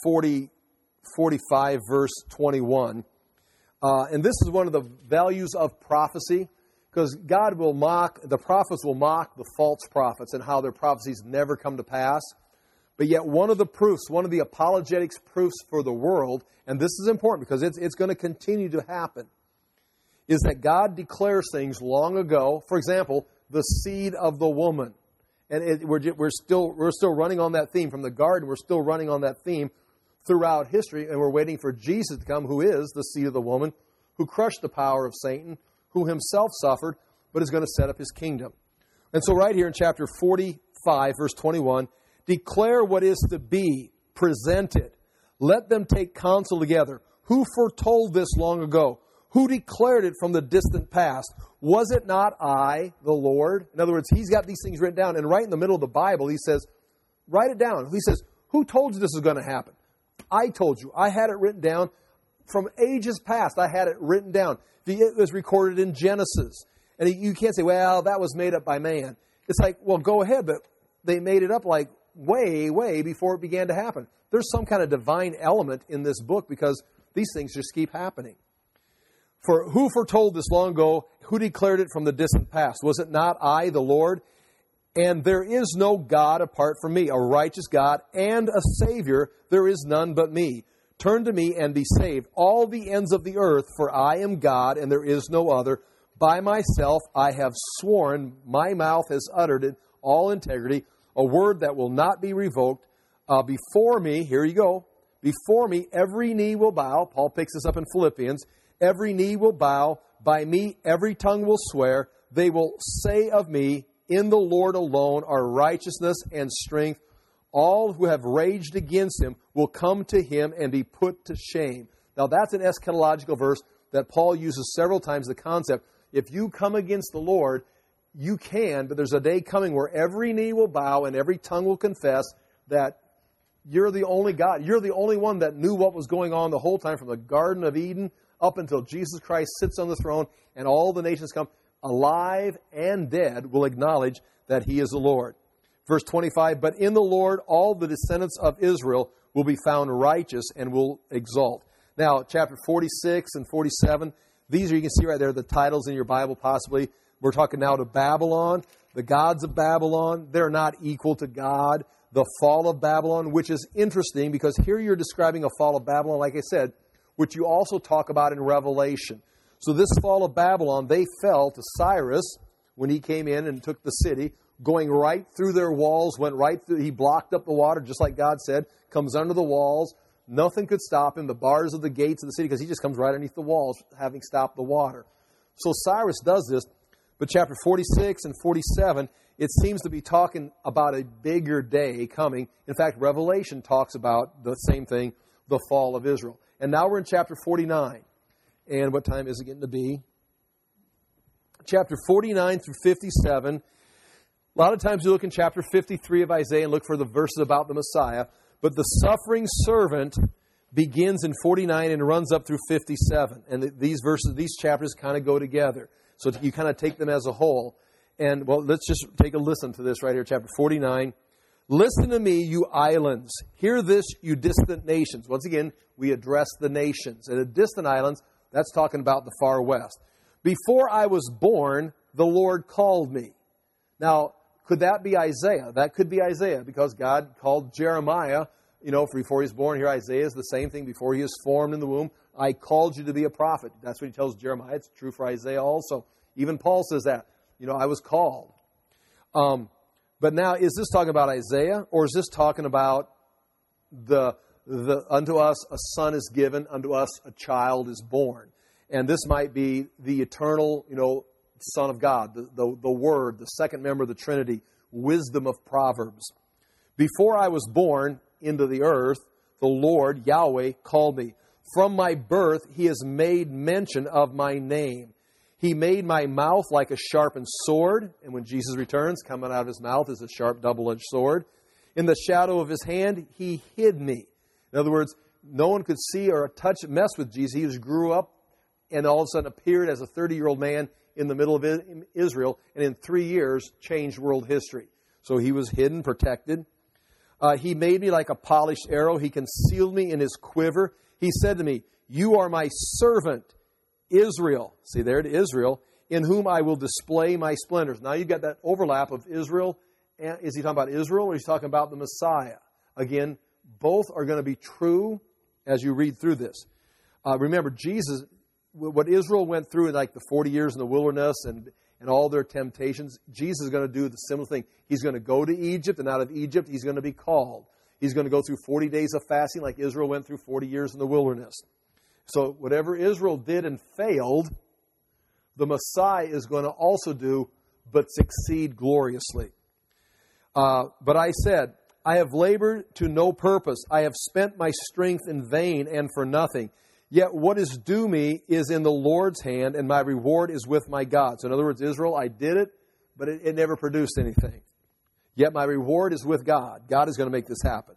45, verse 21, and this is one of the values of prophecy, because God will the prophets will mock the false prophets and how their prophecies never come to pass. But yet one of the proofs, one of the apologetics proofs for the world, and this is important because it's going to continue to happen, is that God declares things long ago. For example, the seed of the woman. And we're still running on that theme. From the garden, we're still running on that theme throughout history, and we're waiting for Jesus to come, who is the seed of the woman, who crushed the power of Satan, who himself suffered, but is going to set up his kingdom. And so right here in chapter 45, verse 21, declare what is to be, present it. Let them take counsel together. Who foretold this long ago? Who declared it from the distant past? Was it not I, the Lord? In other words, he's got these things written down. And right in the middle of the Bible, he says, write it down. He says, who told you this is going to happen? I told you. I had it written down from ages past. I had it written down. It was recorded in Genesis. And you can't say, well, that was made up by man. It's like, well, go ahead, but they made it up like way, way before it began to happen. There's some kind of divine element in this book because these things just keep happening. For who foretold this long ago? Who declared it from the distant past? Was it not I, the Lord? And there is no God apart from me, a righteous God and a Savior. There is none but me. Turn to me and be saved, all the ends of the earth, for I am God and there is no other. By myself I have sworn, my mouth has uttered it, all integrity, a word that will not be revoked. Before me, here you go, before me every knee will bow. Paul picks this up in Philippians. Every knee will bow. By me every tongue will swear. They will say of me, in the Lord alone are righteousness and strength. All who have raged against him will come to him and be put to shame. Now that's an eschatological verse that Paul uses several times, the concept. If you come against the Lord, you can, but there's a day coming where every knee will bow and every tongue will confess that you're the only God. You're the only one that knew what was going on the whole time from the Garden of Eden up until Jesus Christ sits on the throne and all the nations come, alive and dead, will acknowledge that he is the Lord. Verse 25, but in the Lord all the descendants of Israel will be found righteous and will exalt. Now, chapter 46 and 47, these are, you can see right there, the titles in your Bible possibly. We're talking now to Babylon. The gods of Babylon, they're not equal to God. The fall of Babylon, which is interesting because here you're describing a fall of Babylon, like I said, which you also talk about in Revelation. So this fall of Babylon, they fell to Cyrus when he came in and took the city, going right through their walls, went right through, he blocked up the water, just like God said, comes under the walls. Nothing could stop him, the bars of the gates of the city, because he just comes right underneath the walls, having stopped the water. So Cyrus does this, but chapter 46 and 47, it seems to be talking about a bigger day coming. In fact, Revelation talks about the same thing, the fall of Israel. And now we're in chapter 49. And what time is it getting to be? Chapter 49 through 57. A lot of times you look in chapter 53 of Isaiah and look for the verses about the Messiah. But the suffering servant begins in 49 and runs up through 57. And these verses, these chapters kind of go together. So you kind of take them as a whole. And, well, let's just take a listen to this right here, chapter 49. Listen to me, you islands. Hear this, you distant nations. Once again, we address the nations. And the distant islands, that's talking about the far west. Before I was born, the Lord called me. Now, could that be Isaiah? That could be Isaiah because God called Jeremiah, before he was born. Here Isaiah is the same thing. Before he was formed in the womb, I called you to be a prophet. That's what he tells Jeremiah. It's true for Isaiah also. Even Paul says that. I was called. But now, is this talking about Isaiah, or is this talking about the unto us a son is given, unto us a child is born? And this might be the eternal, Son of God, the Word, the second member of the Trinity, wisdom of Proverbs. Before I was born into the earth, the Lord, Yahweh, called me. From my birth, he has made mention of my name. He made my mouth like a sharpened sword. And when Jesus returns, coming out of his mouth is a sharp double-edged sword. In the shadow of his hand, he hid me. In other words, no one could see or mess with Jesus. He just grew up and all of a sudden appeared as a 30-year-old man in the middle of Israel, and in 3 years changed world history. So he was hidden, protected. He made me like a polished arrow. He concealed me in his quiver. He said to me, you are my servant, Israel. See, there it is, Israel, in whom I will display my splendors. Now you've got that overlap of Israel. Is he talking about Israel or is he talking about the Messiah? Again, both are going to be true as you read through this. Remember, Jesus, what Israel went through in like the 40 years in the wilderness and all their temptations, Jesus is going to do the similar thing. He's going to go to Egypt, and out of Egypt, he's going to be called. He's going to go through 40 days of fasting like Israel went through 40 years in the wilderness. So whatever Israel did and failed, the Messiah is going to also do but succeed gloriously. But I said, I have labored to no purpose. I have spent my strength in vain and for nothing. Yet what is due me is in the Lord's hand, and my reward is with my God. So in other words, Israel, I did it, but it never produced anything. Yet my reward is with God. God is going to make this happen.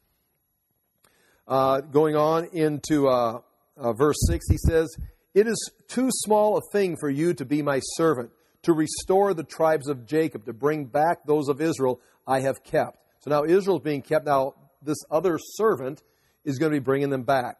Going on into verse 6, he says, it is too small a thing for you to be my servant, to restore the tribes of Jacob, to bring back those of Israel I have kept. So now Israel is being kept. Now this other servant is going to be bringing them back.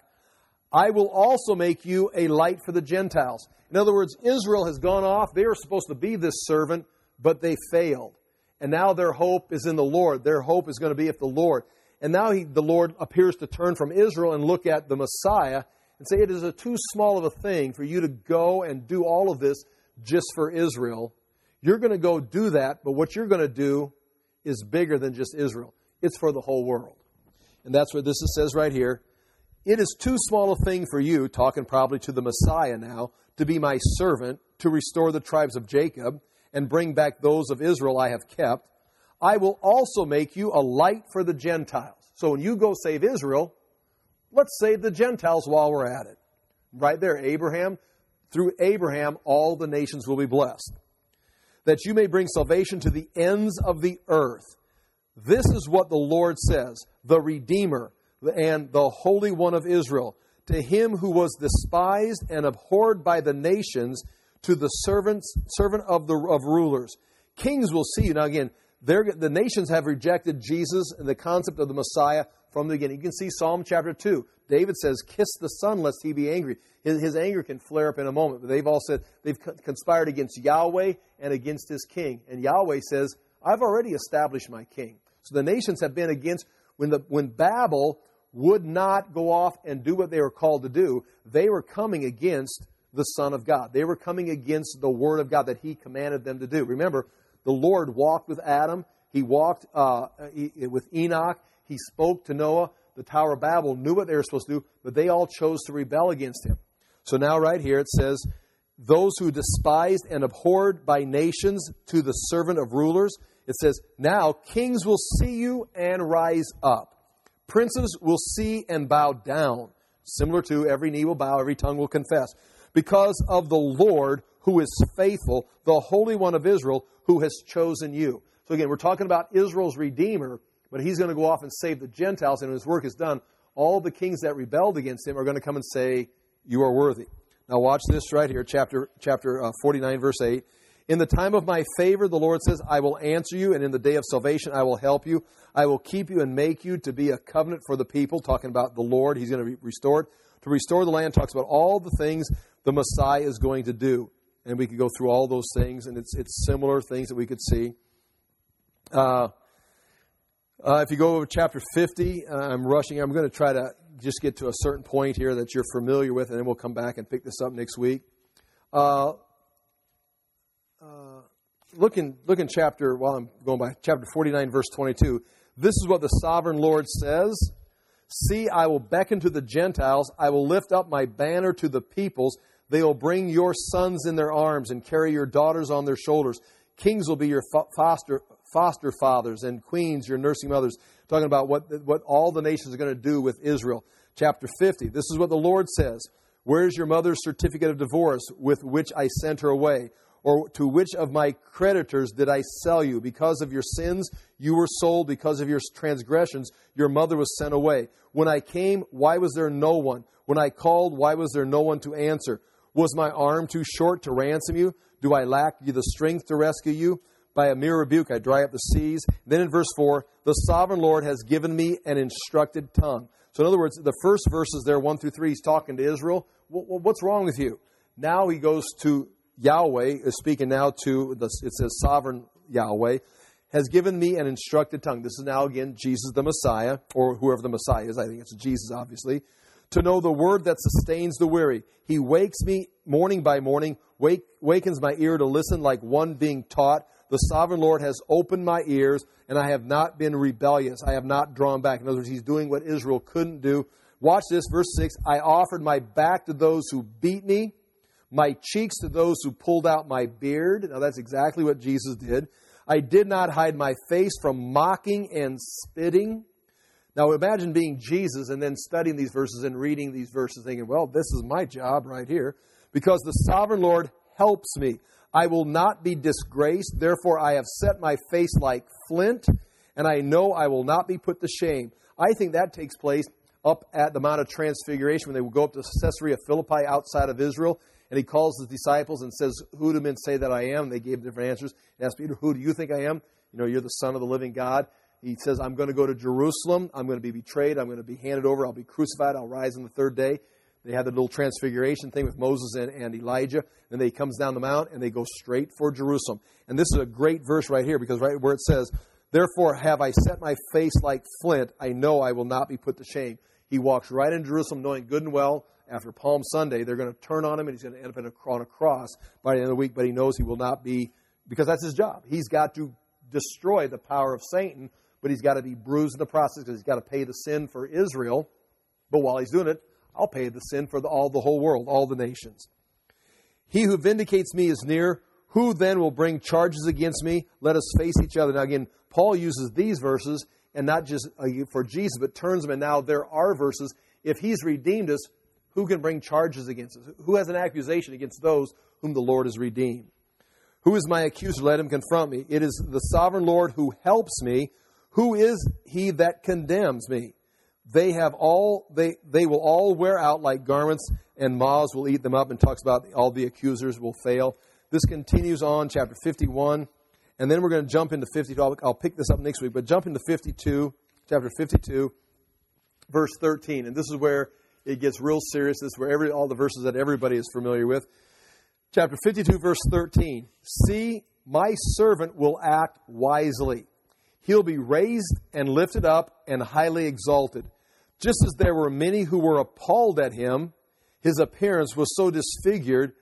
I will also make you a light for the Gentiles. In other words, Israel has gone off. They were supposed to be this servant, but they failed. And now their hope is in the Lord. Their hope is going to be with the Lord. And now the Lord appears to turn from Israel and look at the Messiah and say, it is too small of a thing for you to go and do all of this just for Israel. You're going to go do that, but what you're going to do is bigger than just Israel. It's for the whole world. And that's what this says right here. It is too small a thing for you, talking probably to the Messiah now, to be my servant, to restore the tribes of Jacob and bring back those of Israel I have kept. I will also make you a light for the Gentiles. So when you go save Israel, let's save the Gentiles while we're at it. Right there, Abraham. Through Abraham, all the nations will be blessed. That you may bring salvation to the ends of the earth. This is what the Lord says, the Redeemer and the Holy One of Israel. To him who was despised and abhorred by the nations, to the servant of rulers. Kings will see you. Now again, the nations have rejected Jesus and the concept of the Messiah from the beginning. You can see Psalm chapter 2. David says, kiss the Son lest he be angry. His anger can flare up in a moment. But they've all said they've conspired against Yahweh and against his king. And Yahweh says, I've already established my king. So the nations have been against, when Babel would not go off and do what they were called to do, they were coming against the Son of God. They were coming against the Word of God that He commanded them to do. Remember, the Lord walked with Adam. He walked with Enoch. He spoke to Noah. The Tower of Babel knew what they were supposed to do, but they all chose to rebel against Him. So now right here it says, those who despised and abhorred by nations, to the servant of rulers. It says, now kings will see you and rise up. Princes will see and bow down. Similar to every knee will bow, every tongue will confess. Because of the Lord who is faithful, the Holy One of Israel who has chosen you. So again, we're talking about Israel's Redeemer, but He's going to go off and save the Gentiles, and when His work is done, all the kings that rebelled against Him are going to come and say, you are worthy. Now watch this right here, chapter 49, verse 8. In the time of my favor, the Lord says, I will answer you, and in the day of salvation I will help you. I will keep you and make you to be a covenant for the people, talking about the Lord. He's going to restore it. To restore the land talks about all the things the Messiah is going to do. And we could go through all those things, and it's similar things that we could see. If you go over chapter 50, I'm rushing. I'm going to try to just get to a certain point here that you're familiar with, and then we'll come back and pick this up next week. Look in chapter, while I'm going by, chapter 49, verse 22. This is what the sovereign Lord says. See, I will beckon to the Gentiles. I will lift up my banner to the peoples. They will bring your sons in their arms and carry your daughters on their shoulders. Kings will be your foster fathers, and queens your nursing mothers. Talking about what all the nations are going to do with Israel. Chapter 50. This is what the Lord says. Where is your mother's certificate of divorce with which I sent her away? Or to which of my creditors did I sell you? Because of your sins, you were sold. Because of your transgressions, your mother was sent away. When I came, why was there no one? When I called, why was there no one to answer? Was my arm too short to ransom you? Do I lack the strength to rescue you? By a mere rebuke, I dry up the seas. Then in verse 4, the sovereign Lord has given me an instructed tongue. So in other words, the first verses there, 1 through 3, he's talking to Israel. What's wrong with you? Now he goes to Yahweh, is speaking now to, it says sovereign Yahweh, has given me an instructed tongue. This is now again Jesus the Messiah, or whoever the Messiah is. I think it's Jesus, obviously. To know the word that sustains the weary. He wakes me morning by morning, wakens my ear to listen like one being taught. The sovereign Lord has opened my ears, and I have not been rebellious. I have not drawn back. In other words, He's doing what Israel couldn't do. Watch this, verse 6. I offered my back to those who beat me, my cheeks to those who pulled out my beard. Now that's exactly what Jesus did. I did not hide my face from mocking and spitting. Now imagine being Jesus and then studying these verses and reading these verses thinking, well, this is my job right here. Because the sovereign Lord helps me. I will not be disgraced. Therefore I have set my face like flint, and I know I will not be put to shame. I think that takes place up at the Mount of Transfiguration when they would go up to Caesarea Philippi outside of Israel. And he calls his disciples and says, who do men say that I am? And they gave different answers. He asked Peter, who do you think I am? You know, you're the Son of the living God. He says, I'm going to go to Jerusalem. I'm going to be betrayed. I'm going to be handed over. I'll be crucified. I'll rise on the third day. They had the little transfiguration thing with Moses and Elijah. Then he comes down the mount and they go straight for Jerusalem. And this is a great verse right here because right where it says, therefore have I set my face like flint. I know I will not be put to shame. He walks right into Jerusalem knowing good and well after Palm Sunday, they're going to turn on him and he's going to end up on a cross by the end of the week. But he knows he will not be, because that's his job. He's got to destroy the power of Satan, but he's got to be bruised in the process because he's got to pay the sin for Israel. But while he's doing it, I'll pay the sin for the whole world, all the nations. He who vindicates me is near. Who then will bring charges against me? Let us face each other. Now again, Paul uses these verses, and not just for Jesus, but turns them, and now there are verses. If he's redeemed us, who can bring charges against us? Who has an accusation against those whom the Lord has redeemed? Who is my accuser? Let him confront me. It is the sovereign Lord who helps me. Who is he that condemns me? They will all wear out like garments, and moths will eat them up, and talks about all the accusers will fail. This continues on, chapter 51, and then we're going to jump into 52. I'll pick this up next week, but jump into 52, chapter 52, verse 13, and this is where it gets real serious. This is where all the verses that everybody is familiar with. Chapter 52, verse 13. See, my servant will act wisely. He'll be raised and lifted up and highly exalted. Just as there were many who were appalled at him, his appearance was so disfigured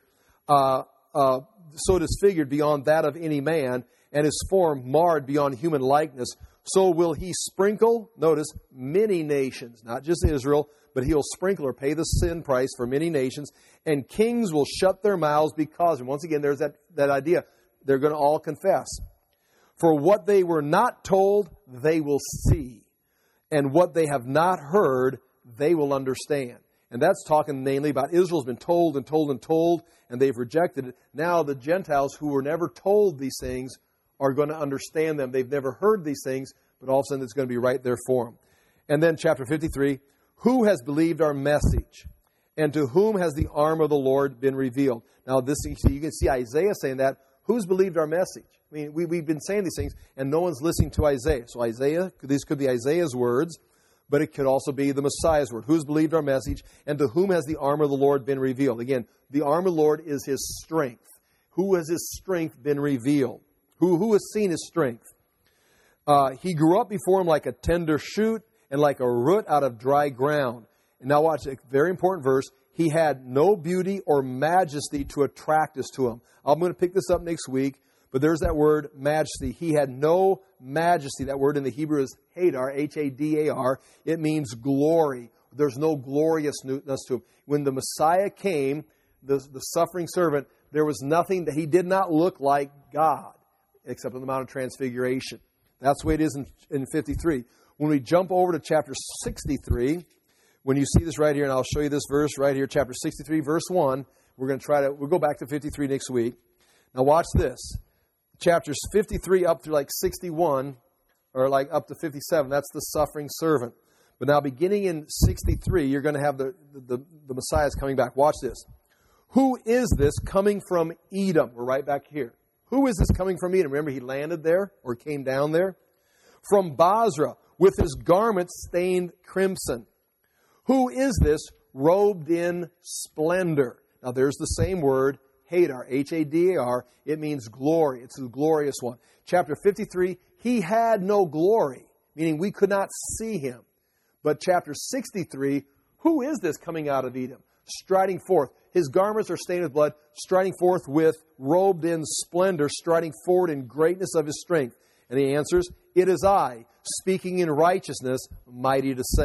beyond that of any man, and his form marred beyond human likeness. So will he sprinkle, notice, many nations, not just Israel, but he'll sprinkle or pay the sin price for many nations, and kings will shut their mouths because, and once again, there's that idea, they're going to all confess. For what they were not told, they will see, and what they have not heard, they will understand. And that's talking mainly about Israel's been told and told and told, and they've rejected it. Now the Gentiles who were never told these things are going to understand them. They've never heard these things, but all of a sudden it's going to be right there for them. And then chapter 53, who has believed our message? And to whom has the arm of the Lord been revealed? Now, you can see Isaiah saying that. Who's believed our message? I mean, we've been saying these things, and no one's listening to Isaiah. So these could be Isaiah's words, but it could also be the Messiah's word. Who's believed our message? And to whom has the arm of the Lord been revealed? Again, the arm of the Lord is his strength. Who has his strength been revealed? Who has seen his strength? He grew up before him like a tender shoot, and like a root out of dry ground. And now watch a very important verse. He had no beauty or majesty to attract us to him. I'm going to pick this up next week, but there's that word majesty. He had no majesty. That word in the Hebrew is hadar, H-A-D-A-R. It means glory. There's no gloriousness to him. When the Messiah came, the suffering servant, there was nothing that he did not look like God, except on the Mount of Transfiguration. That's the way it is in 53. When we jump over to chapter 63, when you see this right here, and I'll show you this verse right here, chapter 63, verse 1, we'll go back to 53 next week. Now watch this. Chapters 53 up through like 61, or like up to 57, that's the suffering servant. But now beginning in 63, you're going to have the Messiah's coming back. Watch this. Who is this coming from Edom? We're right back here. Who is this coming from Edom? Remember, he landed there or came down there. From Basra, with his garments stained crimson. Who is this robed in splendor? Now there's the same word, hadar, H-A-D-A-R. It means glory. It's the glorious one. Chapter 53, he had no glory, meaning we could not see him. But chapter 63, who is this coming out of Edom? Striding forth. His garments are stained with blood, striding forth with robed in splendor, striding forward in greatness of his strength. And he answers, it is I, speaking in righteousness, mighty to save.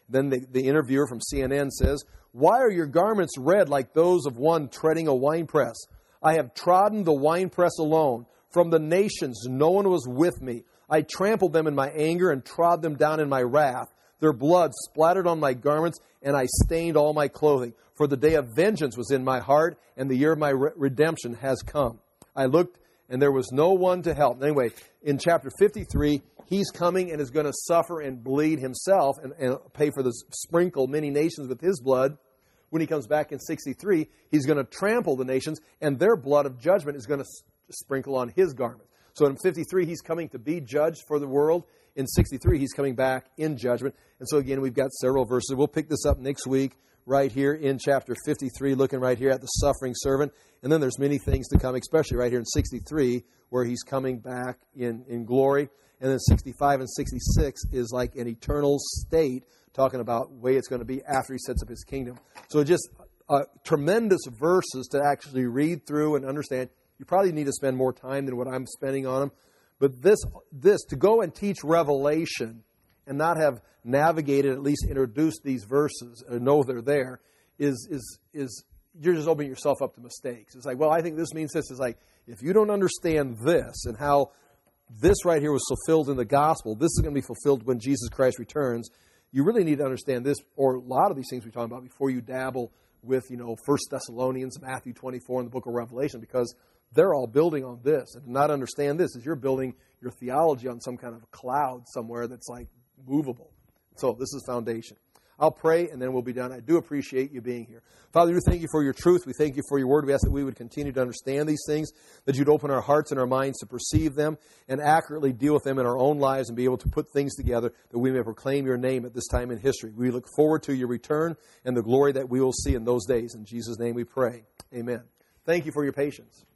Then the interviewer from CNN says, "Why are your garments red like those of one treading a winepress? I have trodden the winepress alone. From the nations no one was with me. I trampled them in my anger and trod them down in my wrath. Their blood splattered on my garments, and I stained all my clothing. For the day of vengeance was in my heart, and the year of my redemption has come. I looked, and there was no one to help." Anyway, in chapter 53, he's coming and is going to suffer and bleed himself and pay for the sprinkle many nations with his blood. When he comes back in 63, he's going to trample the nations, and their blood of judgment is going to sprinkle on his garment. So in 53, he's coming to be judged for the world. In 63, he's coming back in judgment. And so again, we've got several verses. We'll pick this up next week right here in chapter 53, looking right here at the suffering servant. And then there's many things to come, especially right here in 63, where he's coming back in glory. And then 65 and 66 is like an eternal state, talking about the way it's going to be after he sets up his kingdom. So just tremendous verses to actually read through and understand. You probably need to spend more time than what I'm spending on them. But this to go and teach Revelation and not have navigated, at least introduced these verses or know they're there, is you're just opening yourself up to mistakes. It's like, well, I think this means this. It's like, if you don't understand this and how this right here was fulfilled in the gospel, this is going to be fulfilled when Jesus Christ returns, you really need to understand this, or a lot of these things we're talking about, before you dabble with, 1 Thessalonians, Matthew 24, and the book of Revelation, because they're all building on this. And to not understand this is you're building your theology on some kind of cloud somewhere that's like movable. So this is foundation. I'll pray and then we'll be done. I do appreciate you being here. Father, we thank you for your truth. We thank you for your word. We ask that we would continue to understand these things, that you'd open our hearts and our minds to perceive them and accurately deal with them in our own lives and be able to put things together that we may proclaim your name at this time in history. We look forward to your return and the glory that we will see in those days. In Jesus' name we pray. Amen. Thank you for your patience.